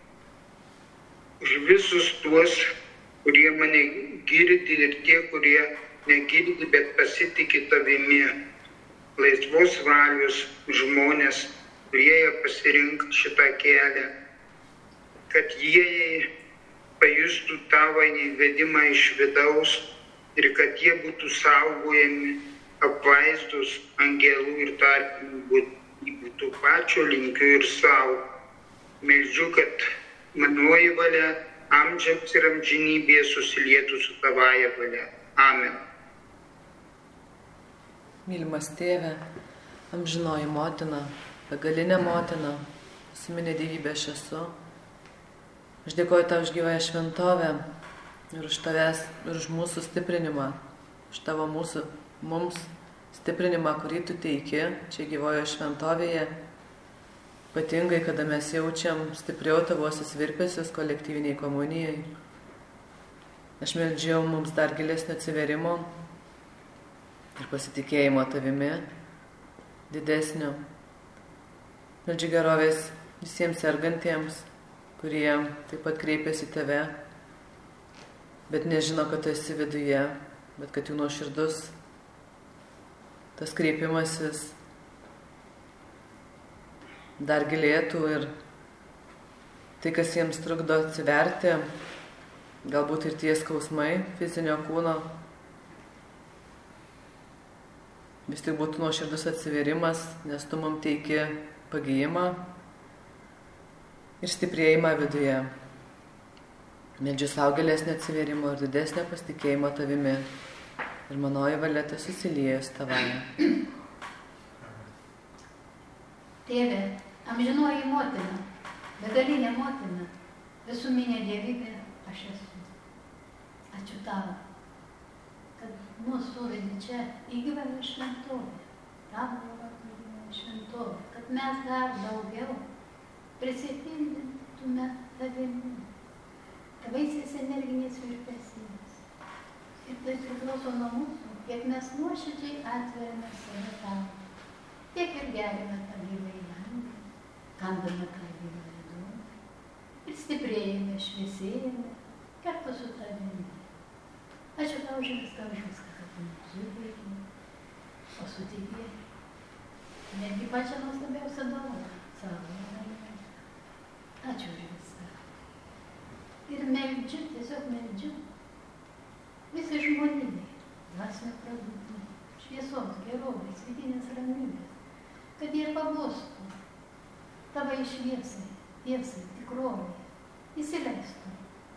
už visus tuos, kurie mane girdi ir tie, kurie negirdi, bet pasitiki tavimi. Laisvos valios žmonės, kurie pasirink šitą kelią, kad jie pajustų tavąjį vedimą iš vidaus ir kad jie būtų saugojami, apvaizdos angelų ir tarpinių būtų pačio linkiu ir savo. Meldžiu, kad manoji valia amžiams ir amžinybėje susilietų su tavąja valia. Amen. Mylimas tėve, amžinoji motina, begalinė motina, visuminė dievybė aš esu. Aš dėkoju tau už gyvąją šventovę ir už tavęs, ir už mūsų stiprinimą, už tavo mums stiprinimą, kurį tu teiki čia gyvojo šventovėje. Ypatingai, kada mes jaučiam stipriau tavosius virpesius kolektyviniai komunijai. Aš meldžiu mums dar gilesnio atsiverimo ir pasitikėjimo tavimi didesnio. Meldžiu gerovės visiems sergantiems, kurie taip pat kreipiasi tave, bet nežino, kad tu esi viduje, bet kad jų nuoširdus tas kreipimasis dar gilėtų ir tai, kas jiems trukdo atsiverti, galbūt ir tie skausmai fizinio kūno, vis tik būtų nuoširdus atsivėrimas, nes tu mums teiki pagijimą ir stiprėjimą viduje. Meldžiu sau gilesnio atsivėrimo ir didesnio pasitikėjimo tavimi. Ir manoji valia tai susiliejus tavąją. Tėve, amžinoji motina, begalinė motina, visuminė dievybė aš esu. Ačiū tau, kad mūsų vedė čia į gyvąją šventovę, tavo vardą gyvąją šventovę, kad mes dar daugiau prisipildytume tavimi, tavaisiais energiniais virpesiais. Ir tai priklauso nuo mūsų, kiek mes nuoširdžiai atveriame save tau, tiek ir gerime tą gyvąjį vandenį, kandame tą gyvąjį duoną ir stiprėjame, šviesėjame kartu su tavimi. Ačiū tau už viską, kad mums įveikime, o suteikė netgi pačią nuostabiausią dovaną savo gyvenime. Ačiū už visą. Ir meldžiu, tiesiog meldžiu visai žmonijai, dvasinio prabudimo, šviesos, gerovės, vidinės ramybės, kad jie pabustų tavai šviesai, tiesai, tikrovai, įsileistų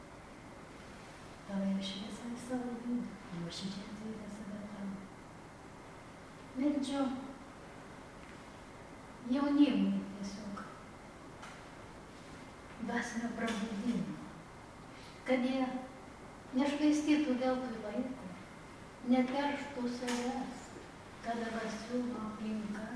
tavai šviesai savo vidų, nuoširdžiai atvėrė save tau. Meldžiu jaunimui tiesiog dvasinio prabudimo, kad jie nešvaistytų veltui laiko, neterštų savęs, ką dabar siūlo aplinka,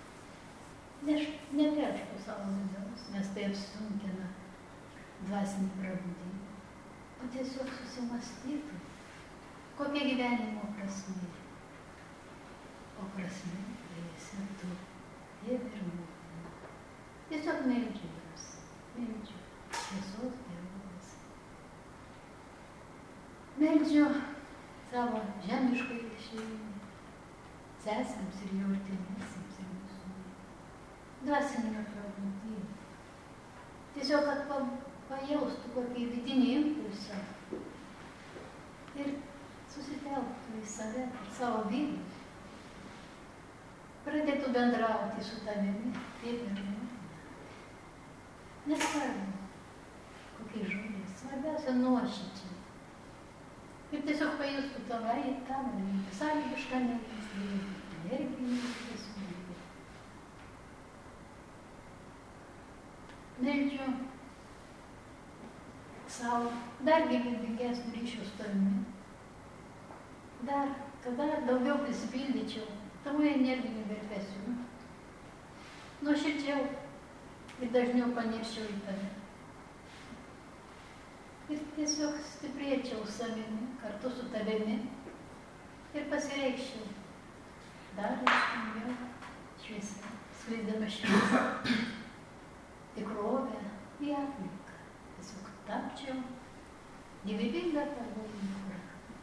neterštų savo vidaus, nes tai apsunkina dvasinį prabudimą, o tiesiog susimastytų, kokia gyvenimo prasmė. O prasmė tai esi tu, Dieve ir motina. Tiesiog meldžiu Jums, meldžiu šviesos gerovės. Meldžiu savo žemiškoje šeimai, sesėms ir jų artimiesiems ir mūsų dvasinio prabudimo. Tiesiog, kad pajaustų kokį vidinį impulsą ir susitelktų į save ir savo vidų. Pradėtų bendrauti su tavimi, taip ir motina. Nesvarbu, kokie žodžiai, svarbiausia nuoširdžiai. Ir tiesiog pajustų tavai, tavo sąlygišką energiją, tiesiog. Meldžiu savo dar gyvybingesnį ryšį su tavimi. Kad dar daugiau prisipildyčiau tavo energinių virpesių. Nuoširdžiau ir dažniau panirčiau į tave. Ir tiesiog stiprėčiau savimi, kartu su tavimi ir pasireikščiau dar iškingiau šviesą, skleisdama šviesą, tikrovę į aplinką. Tiesiog tapčiau gyvybingą tavo jūrą.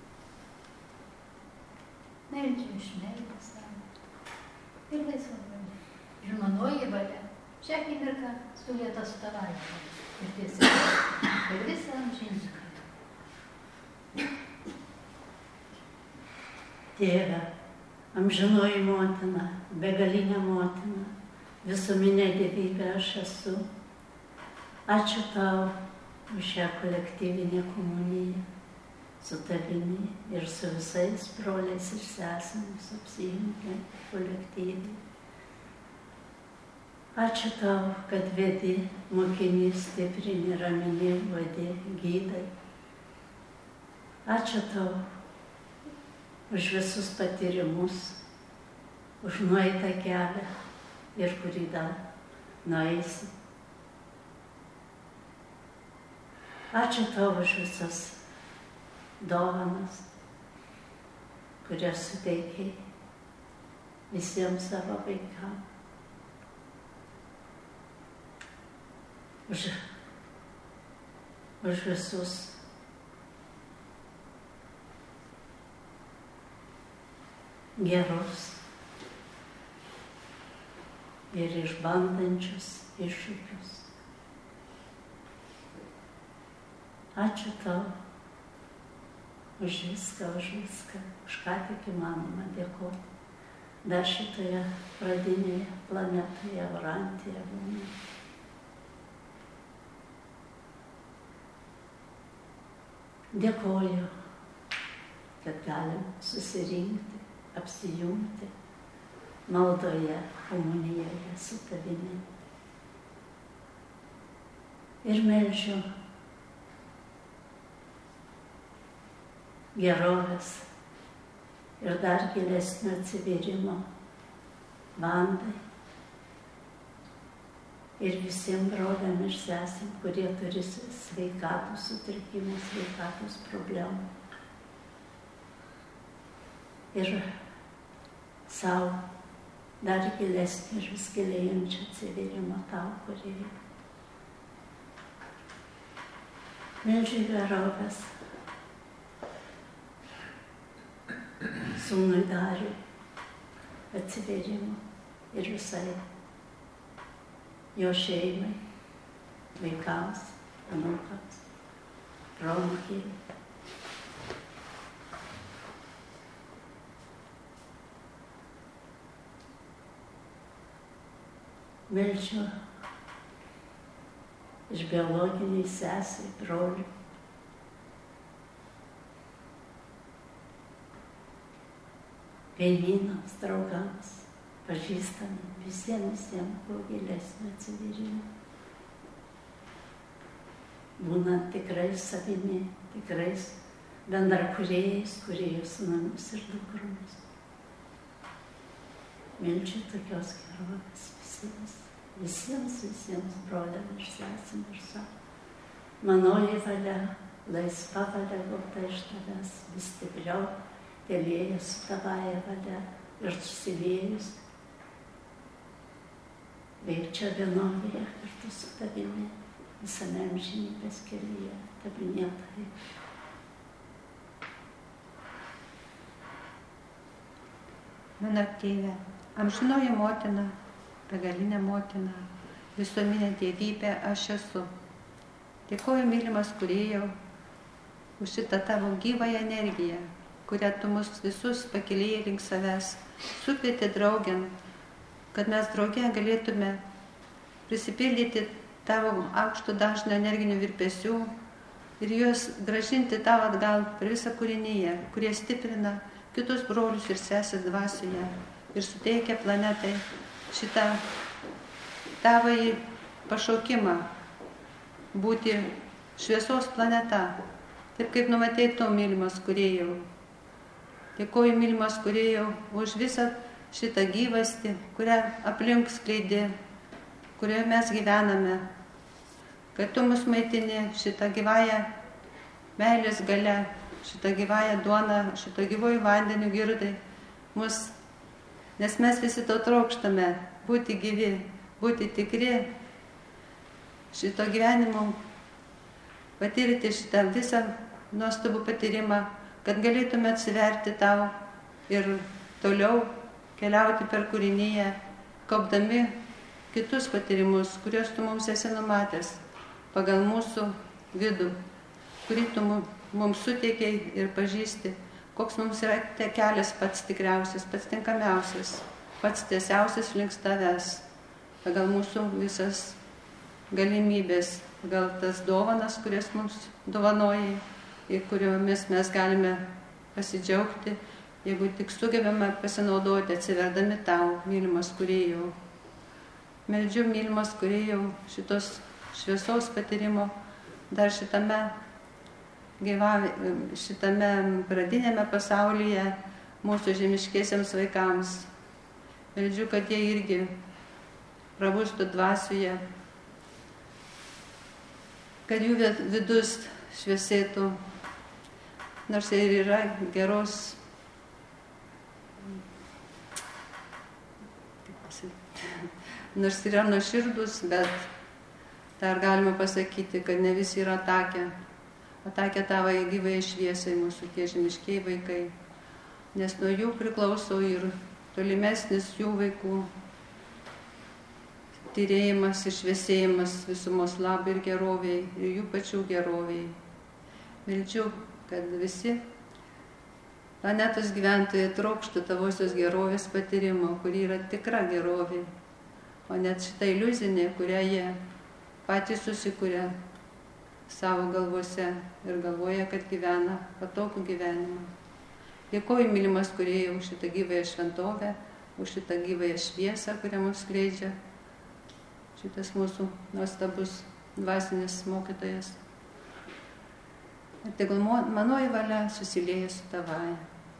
Meldžiu iš meilės tau ir laisva valia. Ir manoji valia šią akimirką sulėta su tavai ir tiesiog per visą amžinybę. Tėve, amžinoji motina, begalinė motina, visuminė dievybė aš esu. Ačiū tau už šią kolektyvinę komuniją su tavimi ir su visais broliais ir sesėmis apsijungę kolektyviai. Ačiū tau, kad vedi, mokini, stiprini, ramini, vadi, gydai. Ačiū tau už visus patyrimus, už nueitą kelią ir kurį dar nueisi. Ačiū tau už visas dovanas, kurias suteikiai visiems savo vaikams. Už visus gerus ir išbandančius iššūkius. Ačiū tau už viską, už ką tik įmanoma dėkoti. Dar šitoje pradinėje planetoje, Orantėje būna. Dėkoju, kad galim susirinkti, apsijungti maldoje, komunijoje su tavimi. Ir meldžiu gerovės ir dar gilesnio atsivėrimo Vandai ir visiems broliam ir sesėm, kurie turi sveikatos sutrikimų, sveikatos problemų. Ir savo dar gilesnį ir vis gilėjančią atsivėrimą tau, kurie meldžiu gerovės sūnui Dariui, atsivėrimo ir visai jo šeimai, vaikams, anūkams, proanūkėliai. Meldžiu iš biologiniai sesai, brolių, kaimynams, draugams, pažįstamam, visiems kuo gilesnio atsiverimo. Būnant tikrais savimi, tikrais bendrakūrėjais, kūrėjų sūnus ir dukromis. Meldžiu tokios gerovės visiems broliams ir sesėms ir savo. Manoji valia, laisva valia gauta iš tavęs, vis stipriau kelyje su tavąja valia ir susiliejus. Veik čia vienovėje kartu su tavimi, visame amžinybės kelyje, tebūnie taip. Mano tėve, amžinoji motina, begalinė motina, visuominė dievybė aš esu. Dėkoju, mylimas kūrėjau, už šitą tavo gyvąją energiją, kurią tu mus visus pakėlėjai link savęs, sukvietė draugian, kad mes drauge galėtume prisipildyti tavo aukšto dažno energinių virpesių ir juos grąžinti tau atgal per visą kūrinyje, kurie stiprina kitus brolius ir sesės dvasioje ir suteikia planetai šitą tavąjį pašaukimą būti šviesos planeta, taip kaip numatei tu, mylimas kūrėjau. Dėkoju, mylimas kūrėjau, už visą šitą gyvastį, kurią aplink skleidi, kurioje mes gyvename, kad tu mus maitini šitą gyvąją meilės gale, šitą gyvąją duoną, šitą gyvojų vandenių girdai mus. Nes mes visi to trokštame, būti gyvi, būti tikri, šito gyvenimo, patirti šitą visą nuostabų patyrimą, kad galėtume atsiverti tau ir toliau keliauti per kūrinyje, kaupdami kitus patyrimus, kuriuos tu mums esi numatęs pagal mūsų vidų, kurį tu mums suteikiai ir pažįsti, koks mums yra kelias pats tikriausias, pats tinkamiausias, pats tiesiausias link tavęs, pagal mūsų visas galimybės, pagal tas dovanas, kurias mums dovanojai ir kuriomis mes galime pasidžiaugti, jeigu tik sugebame pasinaudoti, atsiverdami tau, mylimas kūrėjau. Meldžiu, mylimas kūrėjau, šitos šviesos patyrimo dar šitame pradinėme pasaulyje mūsų žemiškiesiems vaikams. Meldžiu, kad jie irgi prabustų dvasioje, kad jų vidus šviesėtų, nors ir yra geros, nors yra nuoširdus, bet dar galima pasakyti, kad ne visi yra atakę tavai gyvai šviesai mūsų tie žemiškiai vaikai, nes nuo jų priklauso ir tolimesnis jų vaikų tyrėjimas ir šviesėjimas visumos labai ir geroviai, ir jų pačių geroviai. Meldžiu, kad visi planetos gyventojai trokštų tavosios gerovės patyrimo, kuri yra tikra gerovė, o net šitą iliuzinę, kurią jie patys susikuria savo galvose ir galvoja, kad gyvena patogų gyvenimą. Dėkoju, mylimas kūrėjau, už šitą gyvąją šventovę, už šitą gyvąją šviesą, kurią mums skleidžia šitas mūsų nuostabus dvasinis mokytojas. Ir tegul manoji valia susilieja su tavaja.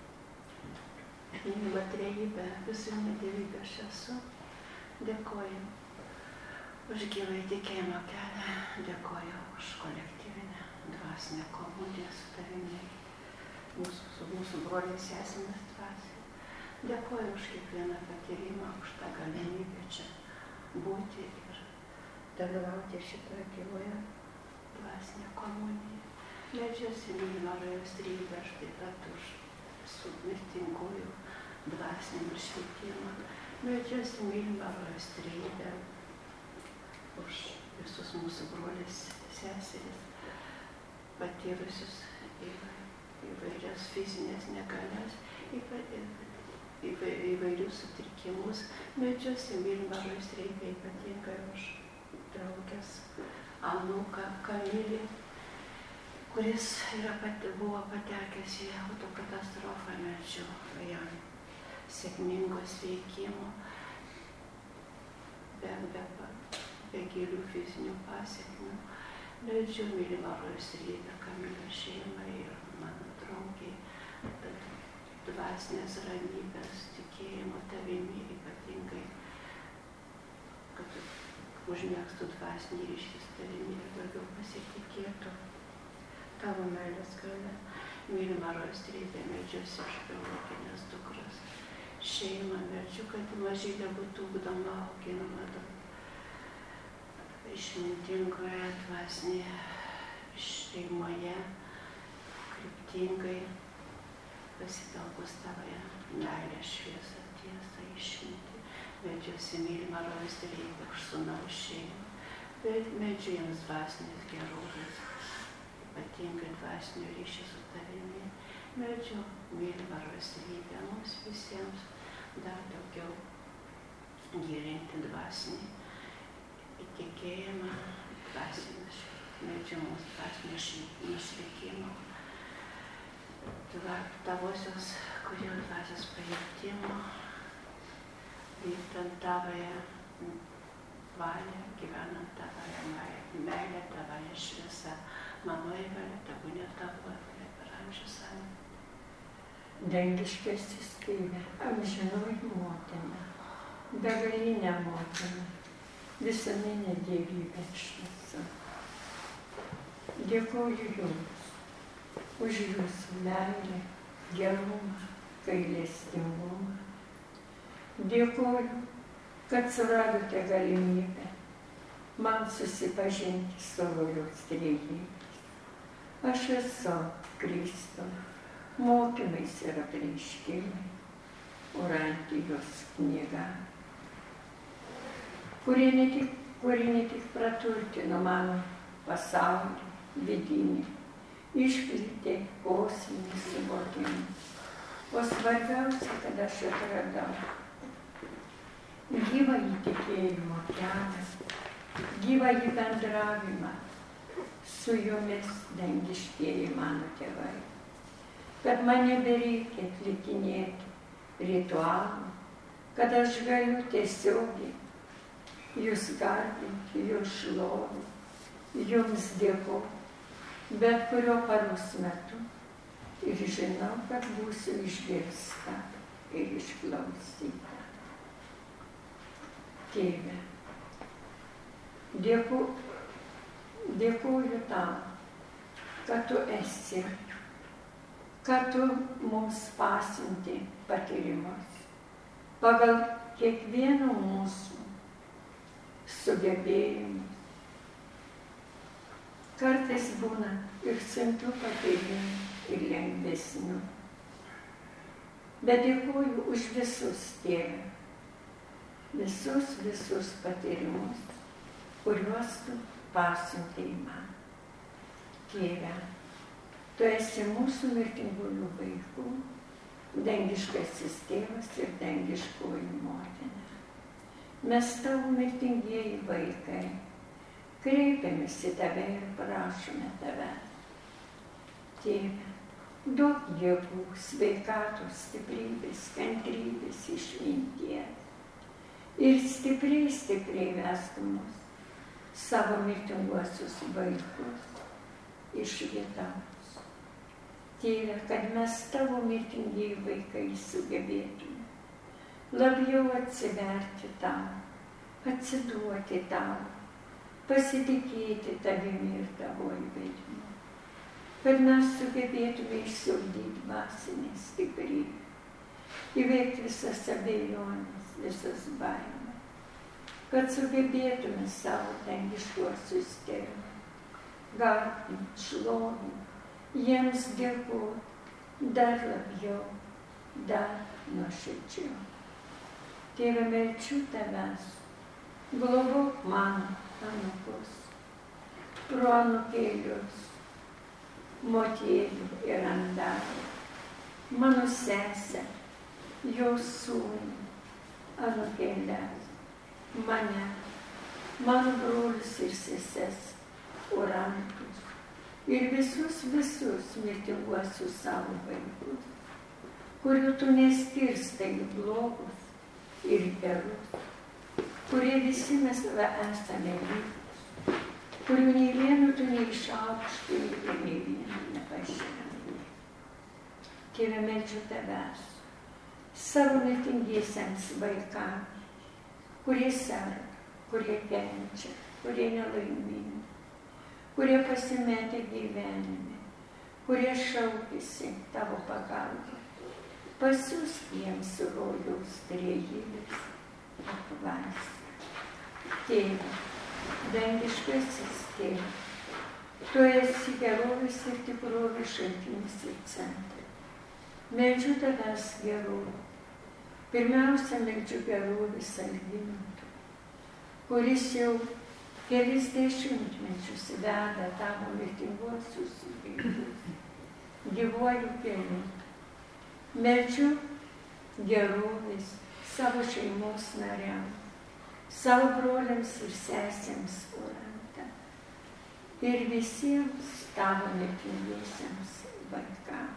Mylima trejybė, visuomet dievybė aš esu. Dėkoju už gyvąjį tikėjimo kelią, dėkoju už kolektyvinę dvasinę komuniją su tavimi, su mūsų broliais sesėmis dvasiai. Dėkoju už kiekvieną patyrimą, už tą galimybę čia būti ir dalyvauti šitoje gyvoje dvasinė komunija. Meldžiuosi, mylima Rojaus Trejybė, aš taip pat už visų mirtingųjų dvasinį ir švietimą. Meldžiuosi, mylima Rojaus Trejybė, už visus mūsų brolius, seseris, patyrusius įvairias fizinės negalias, įvairius sutrikimus. Meldžiuosi Vilmarui Streikai ypatingai už draugės anūką Kamilį, kuris buvo patekęs į autokatastrofą. Meldžiu jam sėkmingo sveikimo, be gilių fizinių pasiekmių. Meldžiu Vilmarui Streikai, Kamilio šeimai ir mano draugiai, dvasinės ramybės, tikėjimo tavimi ypatingai, kad užmėgstų dvasinį ryšį su tavimi ir daugiau pasitikėtų tavo meilės galia. Vilmarui Streikai, meldžiuosi už biologinės dukros šeimą, meldžiu, kad mažylė būtų ugdoma, auginama išmintingoje dvasinėje šeimoje, kryptingai pasitelkus tavoje meilę, šviesą, tiesą, išmintį. Meldžiuosi Vilmarui Streikai už sūnaus šeimą, bet meldžiu jiems dvasinės gerovės, ypatingai dvasinio ryšio su tavimi. Meldžiu Vilmarui Streikai mums visiems dar daugiau gilinti dvasinį įtikėjimą, dvasinį, meldžiu mums dvasinį išlikimą, tavosios kūrėjo dvasios pajautimo, vykdant tavoje valią, gyvenant tavoje meilę, tavoje šviesą. Manoji valia, tebūnie tavo valia per amžius. Amen. Dangiškasis Tėve, amžinoji motina, begalinė motina, visuomenė dievybė šviesa. Dėkoju Jums už Jūsų meilę, gerumą, gailestingumą. Dėkoju, kad suradote galimybę man susipažinti su Rojos Streikais. Aš esu Kristus, mokymais ir apreiškimai, Urantijos knyga, kuri ne tik praturtino mano pasaulį vidinį, išplėtė kosminį suvokimą, o svarbiausia, kad aš atradau gyvąjį tikėjimo kelią, gyvąjį bendravimą su Jumis, dangiškieji mano tėvai, kad man nebereikia atlikinėti ritualų, kad aš galiu tiesiogiai Jūs garbinti, Jūs šlovinti, Jums dėkoti bet kurio paros metu ir žinau, kad būsiu išgirsta ir išklausyta. Tėve, dėkoju Tau, kad Tu esi, kad Tu mums pasiunti patyrimus pagal kiekvieno mūsų sugebėjimus. Kartais būna ir sunkių patyrimų ir lengvesnių. Bet dėkoju už visus, Tėve, visus patyrimus, kuriuos Tu pasiuntei man. Tėve, Tu esi mūsų mirtingųjų vaikų, dangiškasis tėvas ir dangiškoji motina. Mes Tavo mirtingieji vaikai kreipiamės į Tave ir prašome Tavęs. Tėve, duok jėgų, sveikatos, stiprybės, kantrybės, išminties ir stipriai vesk mus, savo mirtinguosius vaikus, iš vietos. Tėve, kad mes Tavo mirtingieji vaikai sugebėtume labiau atsiverti Tau, atsiduoti Tau, pasitikėti Tavimi ir Tavo įveikimu, kad mes sugebėtume išsiugdyti dvasinę stiprybę, įveikti visas abejonės, visas baimės, kad sugebėtume savo dangiškuosius tėvus garbinti, šlovinti, jiems dėkoti dar labiau, dar nuoširdžiau. Tėve, meldžiu Tavęs, globok mano anūkus, proanūkėlius, motiejų ir Andarą, mano sesę, jos sūnų, anūkėlės, mane, mano brolius ir seses, orantus ir visus mirtinguosius savo vaikus, kurių tu neskirstai blogus ir gerus, kurie visi mes tave esame lygus, kurių nei vienu tu neišaukštai ir nei vienu nepažemini. Tėve, meldžiu tavęs, savo mirtingiesiems vaikams, kurie serga, kurie kenčia, kurie nelaimingi, kurie pasimetę gyvenime, kurie šaukėsi tavo pagalbą. Pasiųsk jiems rojaus trejybės apvaizdą. Tėve, dangiškasis tėve, tu esi gerovės ir tikrovės šaltinis ir centras. Meldžiu tavęs gerovę. Pirmiausia, meldžiu gerovės Algimantui, kuris jau kelis dešimtmečius veda tavo mirtinguosius vaikus gyvuoju keliu. Meldžiu gerovės savo šeimos nariams, savo broliams ir sesėms orantą ir visiems tavo mirtingiesiems vaikams.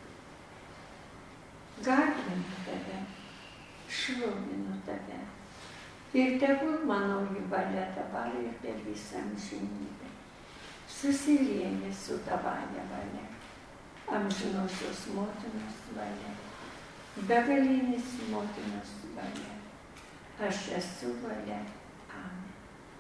Garbinu tave, šlovinu tave ir tegul manoji valia dabar ir per visą amžinybę susilieja su tavąja valia, amžinosios motinos valia, begalinis motinos valia. Aš esu valia. Amen.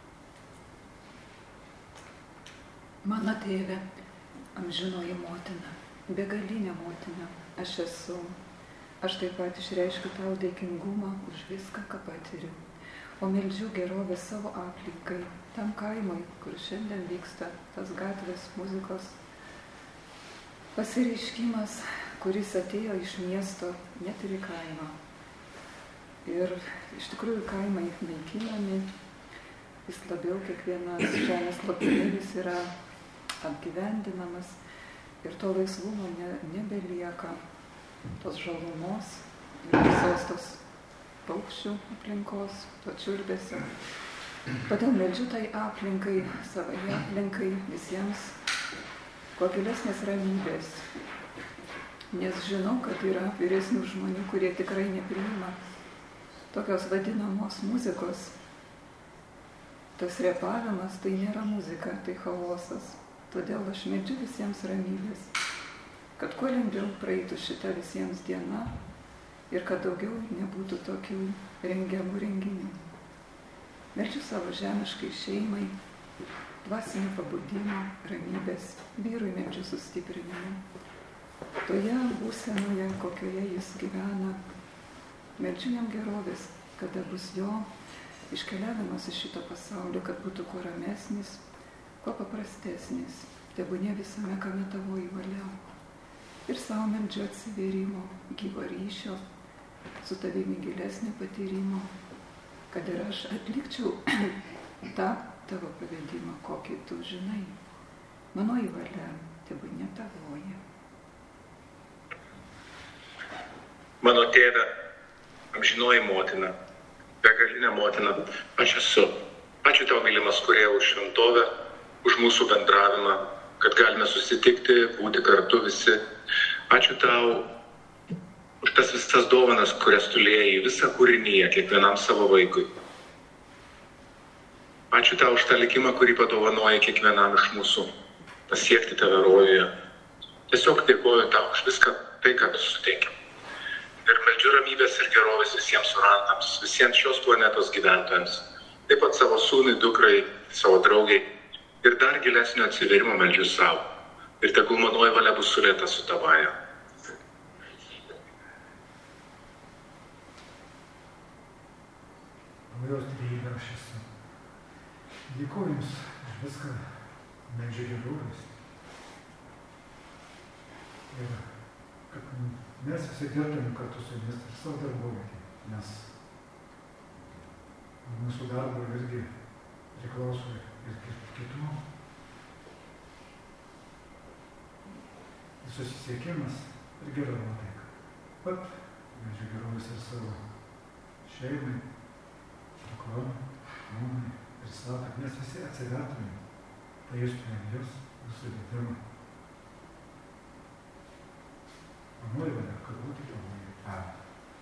Mano tėve, amžinoji motina, begalinė motina, aš esu. Aš taip pat išreiškiu tau dėkingumą už viską, ką patiriu. O meldžiu gerovę savo aplinkai, tam kaimui, kur šiandien vyksta tas gatvės muzikos pasireiškimas, kuris atėjo iš miesto net ir į kaimą. Ir iš tikrųjų kaimai naikinami, vis labiau kiekvienas žemės lopinėlis yra apgyvendinamas ir to laisvumo nebelieka, tos žalumos, visos tos paukščių aplinkos, to čiulbesio. Todėl meldžiu tai aplinkai, savai aplinkai, visiems kuo gilesnės ramybės. Nes žinau, kad yra vyresnių žmonių, kurie tikrai nepriima tokios vadinamos muzikos. Tas repavimas tai nėra muzika, tai chaosas. Todėl aš meldžiu visiems ramybės, kad kuo lengviau praeitų šita visiems diena ir kad daugiau nebūtų tokių rengiamų renginių. Meldžiu savo žemiškai šeimai, dvasinio pabudimo, ramybės, vyrui meldžiu sustiprinimo. Toje būsenoje, kokioje jis gyvena, meldžiu jam gerovės, kada bus jo iškeliavimas iš šito pasaulio, kad būtų kuo ramesnis, kuo paprastesnis, tebūnie visame, kame tavoji valia. Ir savo meldžiu atsivėrimo, gyvo ryšio, su tavimi gilesnio patyrimo, kad ir aš atlikčiau tą tavo pavedimą, kokį tu žinai. Manoji valia, tebūnie tavoji. Mano tėve, amžinoji motina, begalinė motina, aš esu. Ačiū tau, mylimas Kūrėjau, už šventovę, už mūsų bendravimą, kad galime susitikti, būti kartu visi. Ačiū tau už tas visas dovanas, kurias tu lieji visą kūrinyje, kiekvienam savo vaikui. Ačiū tau už tą likimą, kurį padovanoji kiekvienam iš mūsų pasiekti tave rojuje. Tiesiog dėkoju tau už viską tai, ką tu suteiki. Ir meldžiu ramybės ir gerovės visiems orantams, visiems šios planetos gyventojams, taip pat savo sūnui, dukrai, savo draugiai. Ir dar gilesnio atsivėrimo meldžiu savo. Ir tegul manoji valia bus sulėta su tavaja. Naujos didybė aš esu. Dėkuoju Jums už viską, meldžiu gerovės. Ir kad mes visi dirbtume kartu su Jumis ir savo darbovietį, nes mūsų darbo irgi priklauso ir kitų. Susisiekimas ir gera nuotaika. Pat medžių gerovės ir savo šeimai, dukrom, mamai ir savo, kad mes visi atsivertume, pajustume jos visų didimą. Noriu mane, kad būtų tėvai. Amen.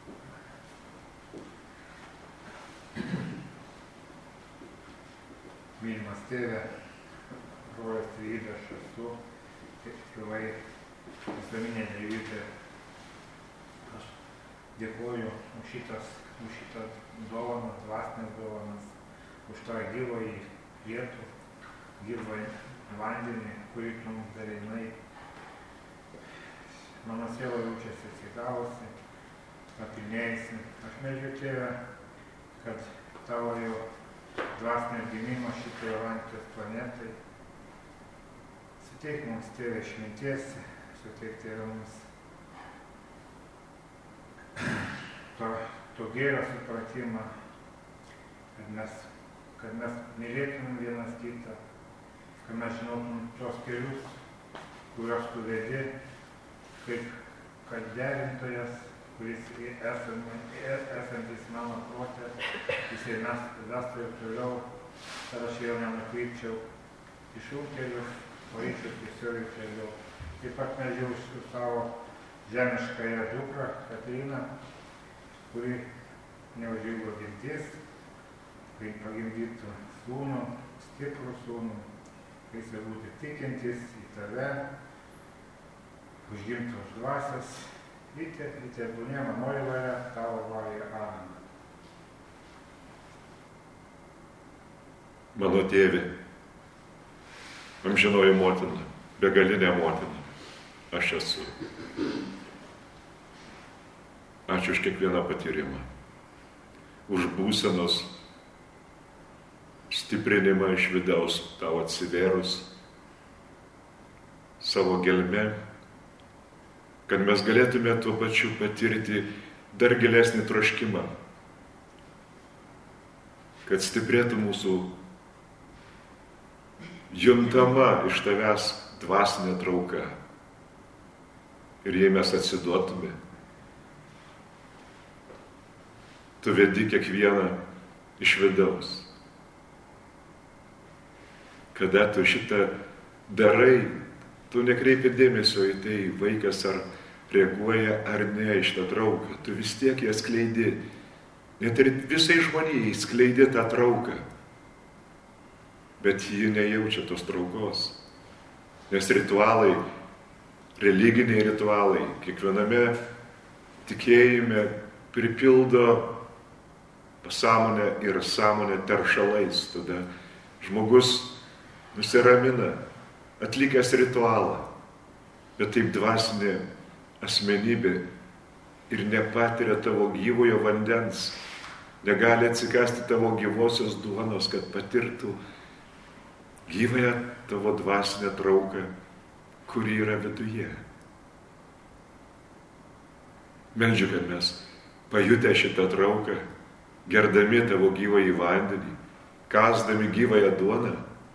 Mylimas tėve, brolis trejybė, aš esu, tėvai, visuomenė dievybė. Aš dėkuoju už šitą dovaną, dvasinės dovanas, už tą gyvąjį vietų, gyvąjį vandenį, kurį tu mums darinai. Mano siela jaučiasi atsigavusi, apilnėjusi. Aš meldžiu Tėvę, kad tavo jau dvasinio gimimo šitoje Lankijos planetai suteik mums, Tėvė, išminties, suteik, Tėvė, mums to gėrio supratimą, kad mes mylėtumėm vienas kitą, kad mes žinotum tos kelius, kurios tu vedi, kaip derintojas, kuris esantis mano prote, jisai mes vestų ir toliau, kad aš jau nenukrypčiau į šių kelius, o eičiau tiesiog keliu. Taip pat meldžiau už savo žemiškąją dukrą Katriną, kuri neužilgo gimdys, kai pagimdytų sūnų, stiprų sūnų, kai jisai būtų tikintis į tave, užgimtos dvasios, į tebūnie manoji valia, tavo valia. Amen. Mano tėvė, amžinoji motina, begalinė motina, aš esu. Ačiū už kiekvieną patyrimą, už būsenos stiprinimą iš vidaus, tau atsivėrus savo gelme, kad mes galėtume tuo pačiu patirti dar gilesnį troškimą, kad stiprėtų mūsų juntama iš tavęs dvasinė trauka. Ir jei mes atsiduotume, tu vedi kiekvieną iš vidaus. Kada tu šitą darai, tu nekreipi dėmesio į tai, vaikas ar reaguoja ar ne iš tą trauką. Tu vis tiek ją skleidi. Net ir visai žmonijai skleidi tą trauką. Bet ji nejaučia tos traukos. Nes ritualai, religiniai ritualai, kiekviename tikėjime pripildo pasąmonę ir sąmonę teršalais. Tada žmogus nusiramina, atlikęs ritualą, bet taip dvasinė asmenybė ir nepatiria tavo gyvojo vandens, negali atsikasti tavo gyvosios duonos, kad patirtų gyvąją tavo dvasinę trauką, kuri yra viduje. Meldžiu, kad mes pajutę šitą trauką, gerdami tavo gyvąjį vandenį, kasdami gyvąją duoną,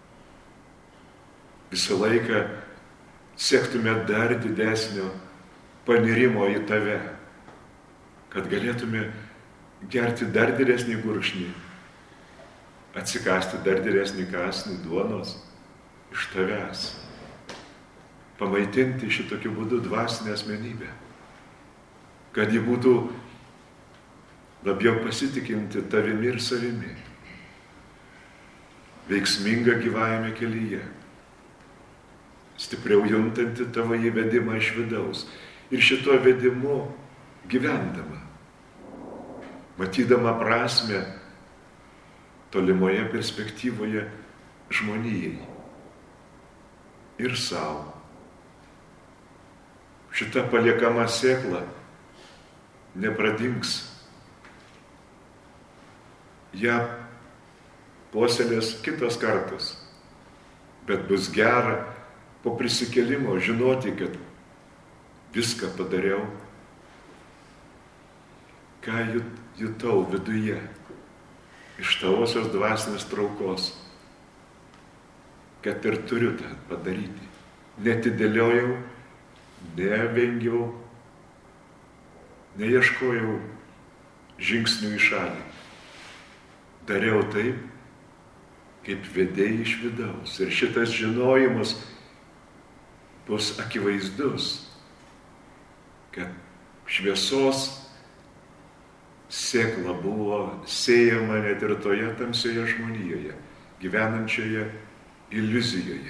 visą laiką siektume dar didesnio panirimo į tave, kad galėtume gerti dar didesnį gurkšnį, atsikasti dar didesnį kąsnį duonos iš tavęs, pamaitinti šitokiu būdu dvasinę asmenybę, kad ji būtų labiau pasitikinti tavimi ir savimi, veiksminga gyvajame kelyje, stipriau juntanti tavo įvedimą iš vidaus ir šituo vedimu gyvendama, matydama prasmę tolimoje perspektyvoje žmonijai ir savo. Šita paliekama sėkla nepradings. Ja puoselės kitos kartos, bet bus gera po prisikėlimo žinoti, kad viską padariau, ką jutau viduje, iš tavosios dvasinės traukos, kad ir turiu tą padaryti. Netidėliojau, nevengiau, neieškojau žingsnių į šalį. Dariau taip, kaip vedėjai iš vidaus. Ir šitas žinojimas bus akivaizdus, kad šviesos sėkla buvo sėjama net ir toje tamsioje žmonijoje, gyvenančioje iliuzijoje.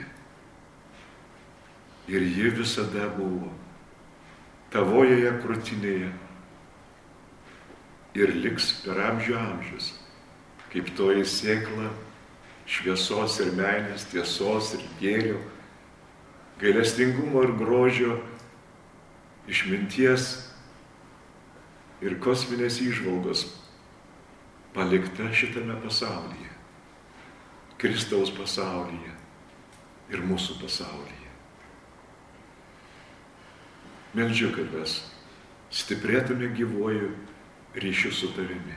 Ir ji visada buvo tavojoje krūtinėje ir liks per amžių amžius, kaip toji sėkla šviesos ir meilės, tiesos ir gėrio, gailestingumo ir grožio, išminties ir kosminės įžvalgos palikta šitame pasaulyje, Kristaus pasaulyje ir mūsų pasaulyje. Meldžiu, kad mes stiprėtume gyvuoju ryšiu su tavimi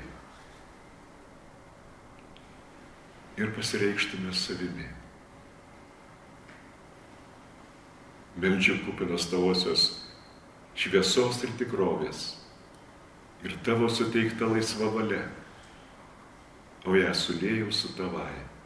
ir pasireikštume savimi. Meldžiu kupinas tavosios šviesos ir tikrovės ir tavo suteikta laisva valia, o ją sulėjau su tavai.